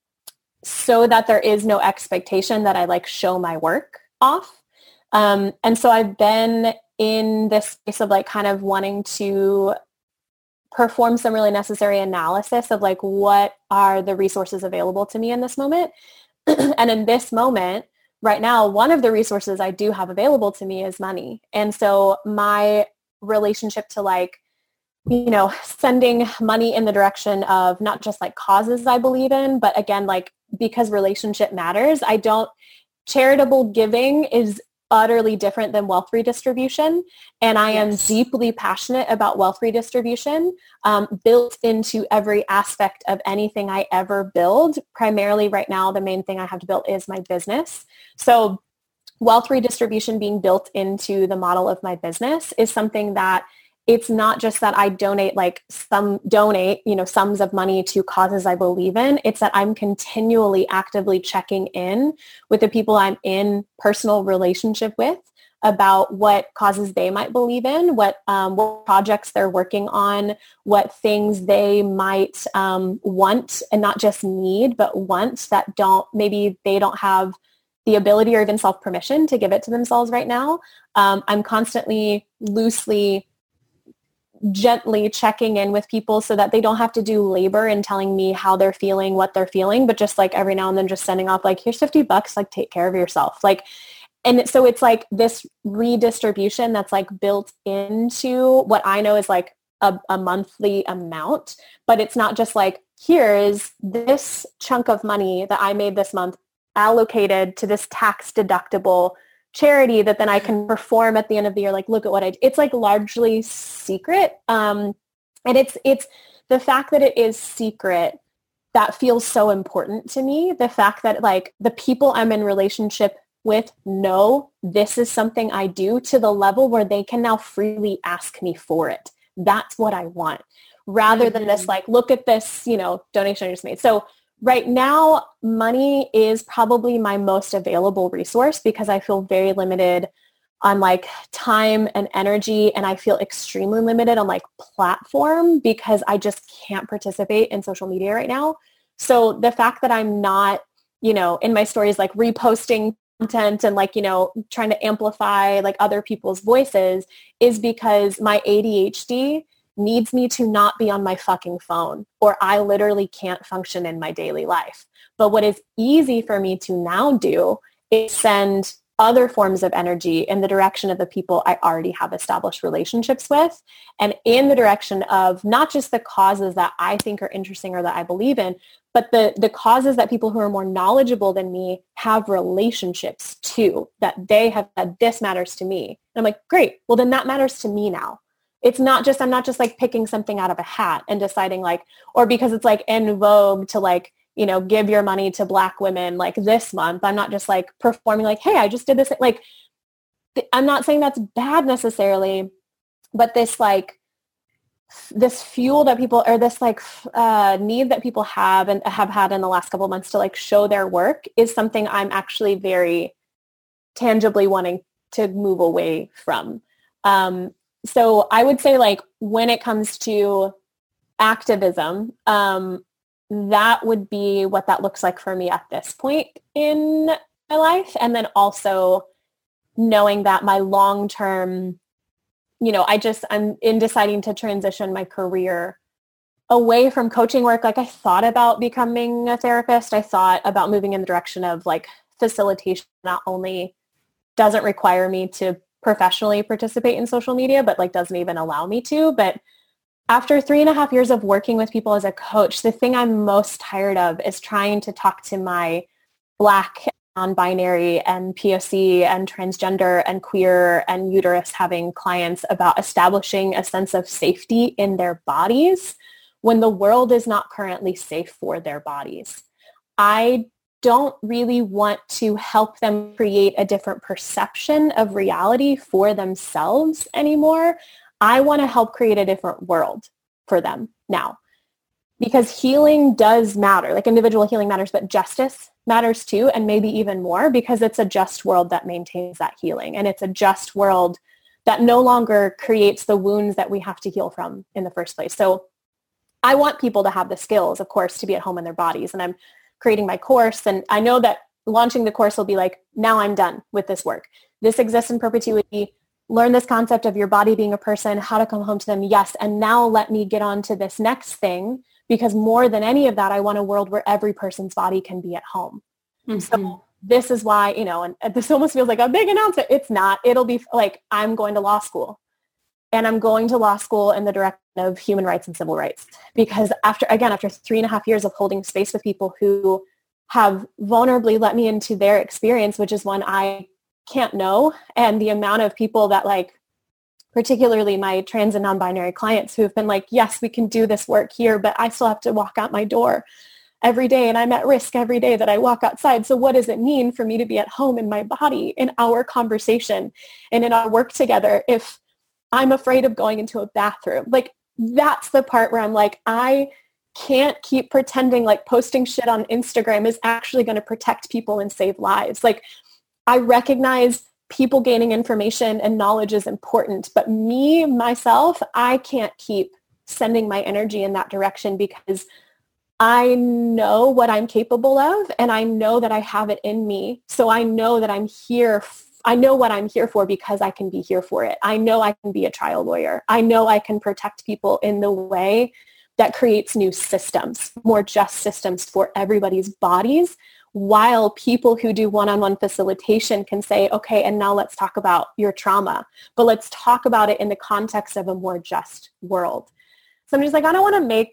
so that there is no expectation that I like show my work off. Um, and so I've been in this space of like kind of wanting to perform some really necessary analysis of like, what are the resources available to me in this moment? And in this moment, right now, one of the resources I do have available to me is money. And so my relationship to like, you know, sending money in the direction of not just like causes I believe in, but again, like, because relationship matters, I don't, charitable giving is utterly different than wealth redistribution. And I yes. am deeply passionate about wealth redistribution um, built into every aspect of anything I ever build. Primarily right now, the main thing I have to build is my business. So wealth redistribution being built into the model of my business is something that it's not just that I donate like some donate, you know, sums of money to causes I believe in. It's that I'm continually actively checking in with the people I'm in personal relationship with about what causes they might believe in, what um, what projects they're working on, what things they might um, want and not just need, but want that don't, maybe they don't have the ability or even self-permission to give it to themselves right now. Um, I'm constantly loosely gently checking in with people so that they don't have to do labor in telling me how they're feeling, what they're feeling, but just like every now and then just sending off like, here's fifty bucks, like take care of yourself. Like, and so it's like this redistribution that's like built into what I know is like a, a monthly amount, but it's not just like, here is this chunk of money that I made this month allocated to this tax deductible charity that then I can perform at the end of the year. Like, look at what I, it's like largely secret. Um, and it's, it's the fact that it is secret that feels so important to me. The fact that like the people I'm in relationship with know this is something I do to the level where they can now freely ask me for it. That's what I want, rather mm-hmm. than this, like, look at this, you know, donation I just made. So right now, money is probably my most available resource because I feel very limited on like time and energy, and I feel extremely limited on like platform because I just can't participate in social media right now. So the fact that I'm not, you know, in my stories like reposting content and like, you know, trying to amplify like other people's voices is because my A D H D needs me to not be on my fucking phone, or I literally can't function in my daily life. But what is easy for me to now do is send other forms of energy in the direction of the people I already have established relationships with, and in the direction of not just the causes that I think are interesting or that I believe in, but the, the causes that people who are more knowledgeable than me have relationships to, that they have said, this matters to me. And I'm like, great, well then that matters to me now. it's not just, I'm not just like picking something out of a hat and deciding like, or because it's like in vogue to like, you know, give your money to Black women like this month. I'm not just like performing like, hey, I just did this. Like, I'm not saying that's bad necessarily, but this like, this fuel that people, or this like uh, need that people have and have had in the last couple of months to like show their work is something I'm actually very tangibly wanting to move away from. Um, so I would say like when it comes to activism, um, that would be what that looks like for me at this point in my life. And then also knowing that my long-term, you know, I just, I'm in deciding to transition my career away from coaching work. Like I thought about becoming a therapist. I thought about moving in the direction of like facilitation not only doesn't require me to professionally participate in social media, but like doesn't even allow me to. But after three and a half years of working with people as a coach, the thing I'm most tired of is trying to talk to my Black, non-binary and P O C and transgender and queer and uterus having clients about establishing a sense of safety in their bodies when the world is not currently safe for their bodies. I don't really want to help them create a different perception of reality for themselves anymore. I want to help create a different world for them now, because healing does matter. Like individual healing matters, but justice matters too, and maybe even more, because it's a just world that maintains that healing. And it's a just world that no longer creates the wounds that we have to heal from in the first place. So I want people to have the skills, of course, to be at home in their bodies. And I'm creating my course. And I know that launching the course will be like, now I'm done with this work. This exists in perpetuity. Learn this concept of your body being a person, how to come home to them. Yes. And now let me get on to this next thing, because more than any of that, I want a world where every person's body can be at home. Mm-hmm. So this is why, you know, and this almost feels like a big announcement. It's not. It'll be like, I'm going to law school. And I'm going to law school in the direction of human rights and civil rights. Because after, again, after three and a half years of holding space with people who have vulnerably let me into their experience, which is one I can't know, and the amount of people that like, particularly my trans and non-binary clients who have been like, yes, we can do this work here, but I still have to walk out my door every day and I'm at risk every day that I walk outside. So what does it mean for me to be at home in my body, in our conversation and in our work together if I'm afraid of going into a bathroom? Like that's the part where I'm like, I can't keep pretending like posting shit on Instagram is actually going to protect people and save lives. Like I recognize people gaining information and knowledge is important, but me, myself, I can't keep sending my energy in that direction because I know what I'm capable of and I know that I have it in me. So I know that I'm here. I know what I'm here for because I can be here for it. I know I can be a trial lawyer. I know I can protect people in the way that creates new systems, more just systems for everybody's bodies, while people who do one-on-one facilitation can say, okay, and now let's talk about your trauma, but let's talk about it in the context of a more just world. So I'm just like, I don't want to make,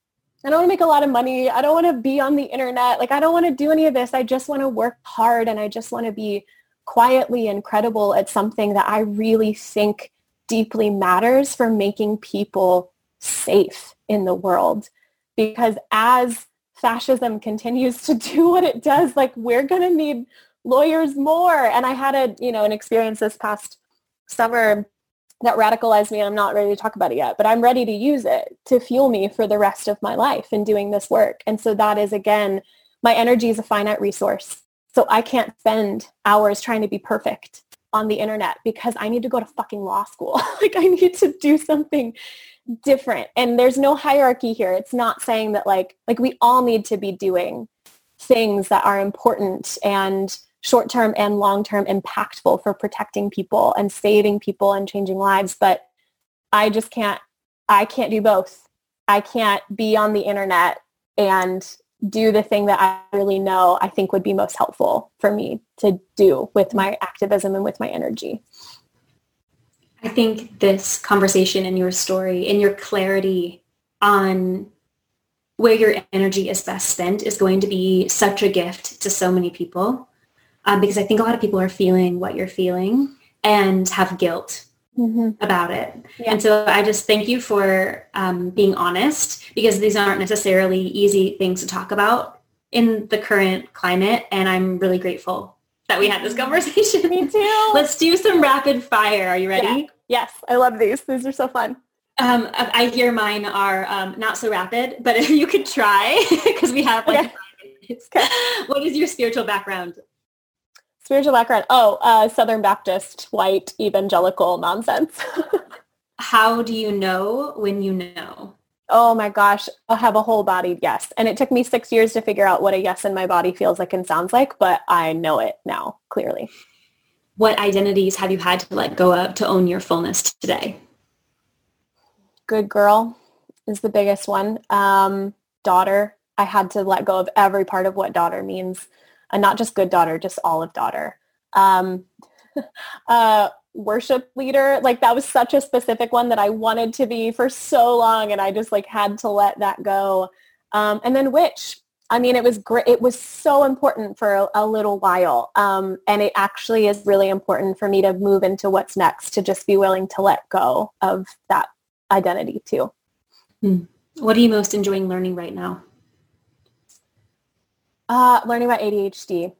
I don't want to make a lot of money. I don't want to be on the internet. Like, I don't want to do any of this. I just want to work hard and I just want to be quietly incredible at something that I really think deeply matters for making people safe in the world. Because as fascism continues to do what it does, like we're going to need lawyers more. And I had a, you know, an experience this past summer that radicalized me, and I'm not ready to talk about it yet, but I'm ready to use it to fuel me for the rest of my life in doing this work. And so that is, again, my energy is a finite resource. So I can't spend hours trying to be perfect on the internet because I need to go to fucking law school. Like I need to do something different. And there's no hierarchy here. It's not saying that like, like we all need to be doing things that are important and short-term and long-term impactful for protecting people and saving people and changing lives. But I just can't, I can't do both. I can't be on the internet and do the thing that I really know I think would be most helpful for me to do with my activism and with my energy. I think this conversation and your story and your clarity on where your energy is best spent is going to be such a gift to so many people, um, because I think a lot of people are feeling what you're feeling and have guilt mm-hmm. about it. Yeah. And so I just thank you for um, being honest, because these aren't necessarily easy things to talk about in the current climate. And I'm really grateful that we had this conversation. Me too. Let's do some rapid fire. Are you ready? Yeah. Yes. I love these. These are so fun. Um, I hear mine are um, not so rapid, but if you could try, because we have like okay. five minutes. Okay. What is your spiritual background? Spiritual background. Oh, uh, Southern Baptist, white, evangelical nonsense. How do you know when you know? Oh my gosh, I have a whole bodied yes. And it took me six years to figure out what a yes in my body feels like and sounds like, but I know it now, clearly. What identities have you had to let go of to own your fullness today? Good girl is the biggest one. Um, daughter. I had to let go of every part of what daughter means. And not just good daughter, just all of daughter. Um, uh, worship leader, like that was such a specific one that I wanted to be for so long. And I just like had to let that go. Um, and then witch. I mean, it was great. It was so important for a, a little while. Um, and it actually is really important for me to move into what's next, to just be willing to let go of that identity too. Hmm. What are you most enjoying learning right now? Uh, learning about A D H D.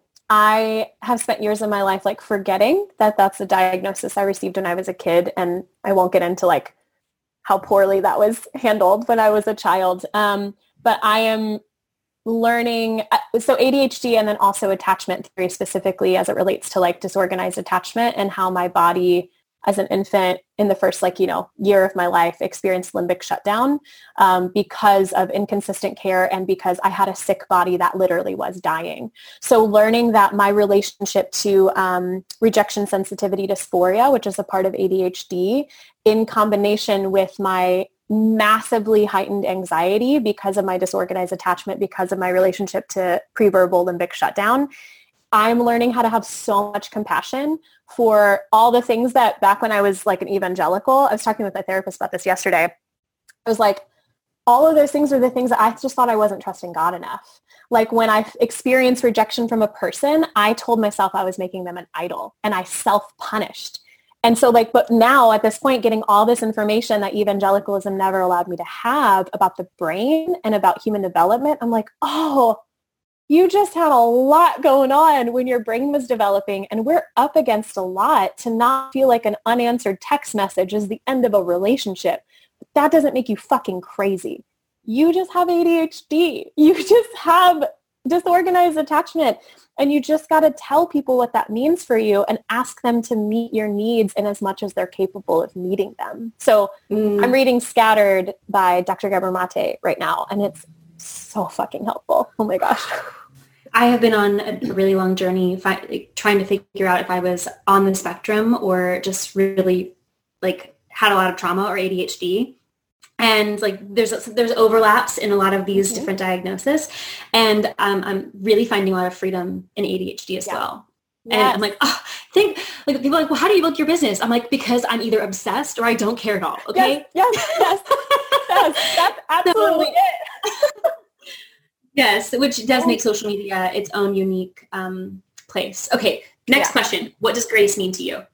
I have spent years of my life like forgetting that that's the diagnosis I received when I was a kid. And I won't get into like how poorly that was handled when I was a child. Um, but I am learning, so A D H D and then also attachment theory specifically as it relates to like disorganized attachment and how my body as an infant in the first like, you know, year of my life experienced limbic shutdown um, because of inconsistent care and because I had a sick body that literally was dying. So learning that my relationship to um, rejection sensitivity dysphoria, which is a part of A D H D, in combination with my massively heightened anxiety because of my disorganized attachment, because of my relationship to pre-verbal limbic shutdown, I'm learning how to have so much compassion for all the things that back when I was like an evangelical, I was talking with my therapist about this yesterday. I was like, all of those things are the things that I just thought I wasn't trusting God enough. Like when I experienced rejection from a person, I told myself I was making them an idol and I self-punished. And so like, but now at this point, getting all this information that evangelicalism never allowed me to have about the brain and about human development, I'm like, oh, you just had a lot going on when your brain was developing, and we're up against a lot to not feel like an unanswered text message is the end of a relationship. But that doesn't make you fucking crazy. You just have A D H D. You just have disorganized attachment, and you just got to tell people what that means for you and ask them to meet your needs in as much as they're capable of meeting them. So mm. I'm reading Scattered by Doctor Gabor Mate right now, and it's so fucking helpful. Oh my gosh. I have been on a really long journey fi- like, trying to figure out if I was on the spectrum or just really like had a lot of trauma or A D H D. And like there's there's overlaps in a lot of these mm-hmm. different diagnoses. And um, I'm really finding a lot of freedom in A D H D as yeah. well. Yes. And I'm like, oh, I think like people are like, well, how do you build your business? I'm like, because I'm either obsessed or I don't care at all. Okay. Yes. Yes. Yes. yes that's absolutely so, it. Yes, which does make social media its own unique um, place. Okay, next yeah. question. What does grace mean to you?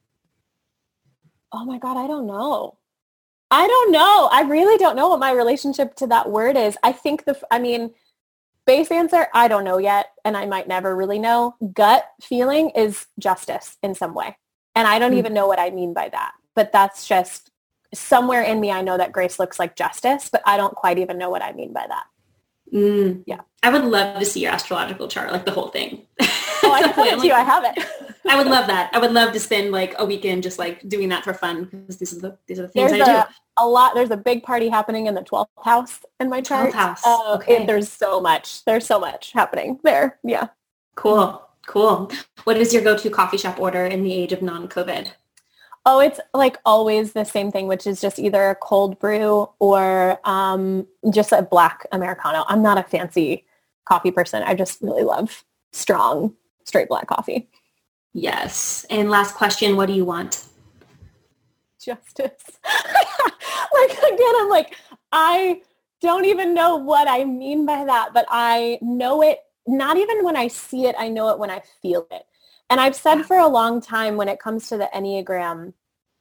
Oh my God, I don't know. I don't know. I really don't know what my relationship to that word is. I think the, I mean, base answer, I don't know yet, and I might never really know. Gut feeling is justice in some way. And I don't mm-hmm. even know what I mean by that. But that's just somewhere in me, I know that grace looks like justice, but I don't quite even know what I mean by that. Mm, yeah. I would love to see your astrological chart, like the whole thing. Oh, I sent it to you. I have it. I would love that. I would love to spend like a weekend just like doing that for fun because these are the these are the things there's I a, do. A lot. There's a big party happening in the twelfth house in my chart. twelfth house. Uh, okay. It, there's so much. There's so much happening there. Yeah. Cool. Cool. What is your go-to coffee shop order in the age of non-COVID? Oh, it's like always the same thing, which is just either a cold brew or um, just a black Americano. I'm not a fancy coffee person. I just really love strong, straight black coffee. Yes. And last question, what do you want? Justice. Like, again, I'm like, I don't even know what I mean by that, but I know it, not even when I see it, I know it when I feel it. And I've said for a long time when it comes to the Enneagram,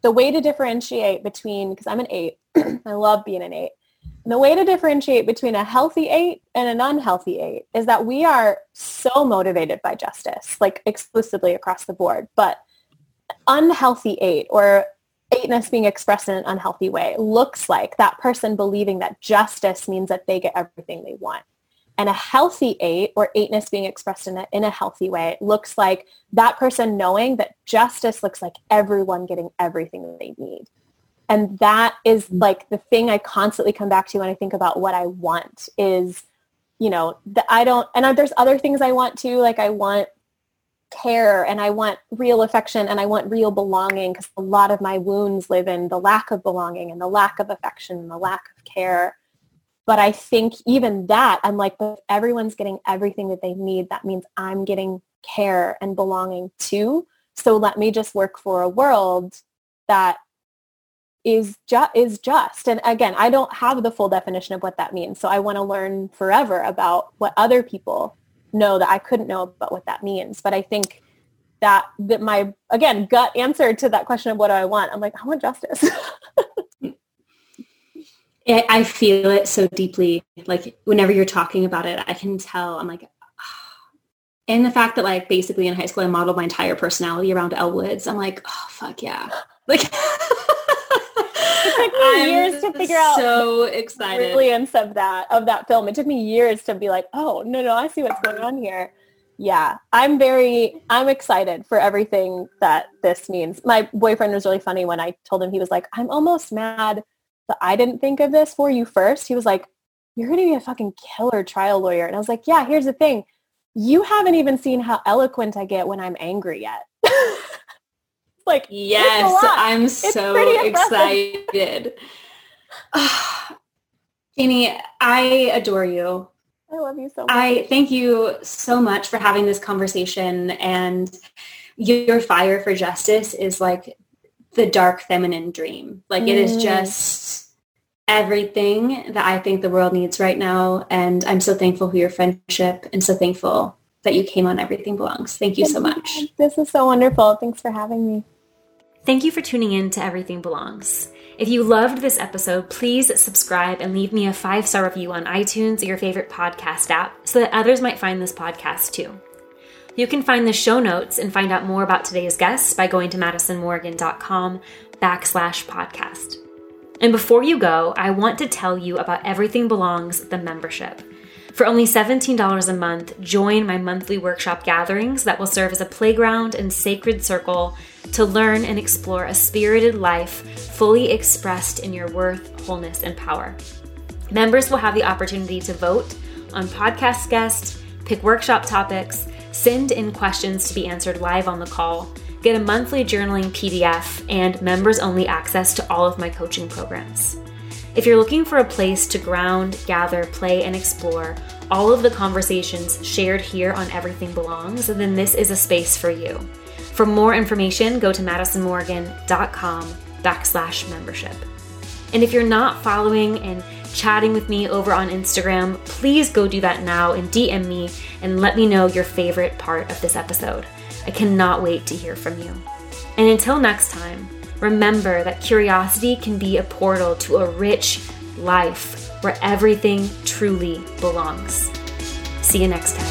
the way to differentiate between, because I'm an eight, I love being an eight. And the way to differentiate between a healthy eight and an unhealthy eight is that we are so motivated by justice, like exclusively across the board. But unhealthy eight, or eightness being expressed in an unhealthy way, looks like that person believing that justice means that they get everything they want. And a healthy eight, or eightness being expressed in a, in a healthy way, looks like that person knowing that justice looks like everyone getting everything that they need. And that is like the thing I constantly come back to when I think about what I want is, you know, the, I don't, and I, there's other things I want too. Like I want care, and I want real affection, and I want real belonging, because a lot of my wounds live in the lack of belonging and the lack of affection and the lack of care. But I think even that, I'm like, but if everyone's getting everything that they need, that means I'm getting care and belonging too. So let me just work for a world that is ju- is just. And again, I don't have the full definition of what that means. So I want to learn forever about what other people know that I couldn't know about what that means. But I think that, that my, again, gut answer to that question of what do I want, I'm like, I want justice. I feel it so deeply. Like whenever you're talking about it, I can tell. I'm like, oh. And the fact that like basically in high school I modeled my entire personality around Elle Woods. I'm like, oh fuck yeah! Like it took me years to figure out. So excited. The brilliance of that of that film. It took me years to be like, oh no no, I see what's going on here. Yeah, I'm very, I'm excited for everything that this means. My boyfriend was really funny when I told him. He was like, I'm almost mad that I didn't think of this for you first. He was like, you're going to be a fucking killer trial lawyer. And I was like, yeah, here's the thing. You haven't even seen how eloquent I get when I'm angry yet. Like, yes, I'm so excited. Janie, I adore you. I love you so much. I thank you so much for having this conversation, and your fire for justice is like the dark feminine dream. Like mm. it is just everything that I think the world needs right now. And I'm so thankful for your friendship and so thankful that you came on Everything Belongs. Thank you so much. This is so wonderful. Thanks for having me. Thank you for tuning in to Everything Belongs. If you loved this episode, please subscribe and leave me a five-star review on iTunes or your favorite podcast app so that others might find this podcast too. You can find the show notes and find out more about today's guests by going to madisonmorgan.com backslash podcast. And before you go, I want to tell you about Everything Belongs, the membership. For only seventeen dollars a month, join my monthly workshop gatherings that will serve as a playground and sacred circle to learn and explore a spirited life fully expressed in your worth, wholeness, and power. Members will have the opportunity to vote on podcast guests, pick workshop topics, send in questions to be answered live on the call, get a monthly journaling P D F, and members-only access to all of my coaching programs. If you're looking for a place to ground, gather, play, and explore all of the conversations shared here on Everything Belongs, then this is a space for you. For more information, go to madisonmorgan.com backslash membership. And if you're not following and chatting with me over on Instagram, please go do that now and D M me and let me know your favorite part of this episode. I cannot wait to hear from you. And until next time, remember that curiosity can be a portal to a rich life where everything truly belongs. See you next time.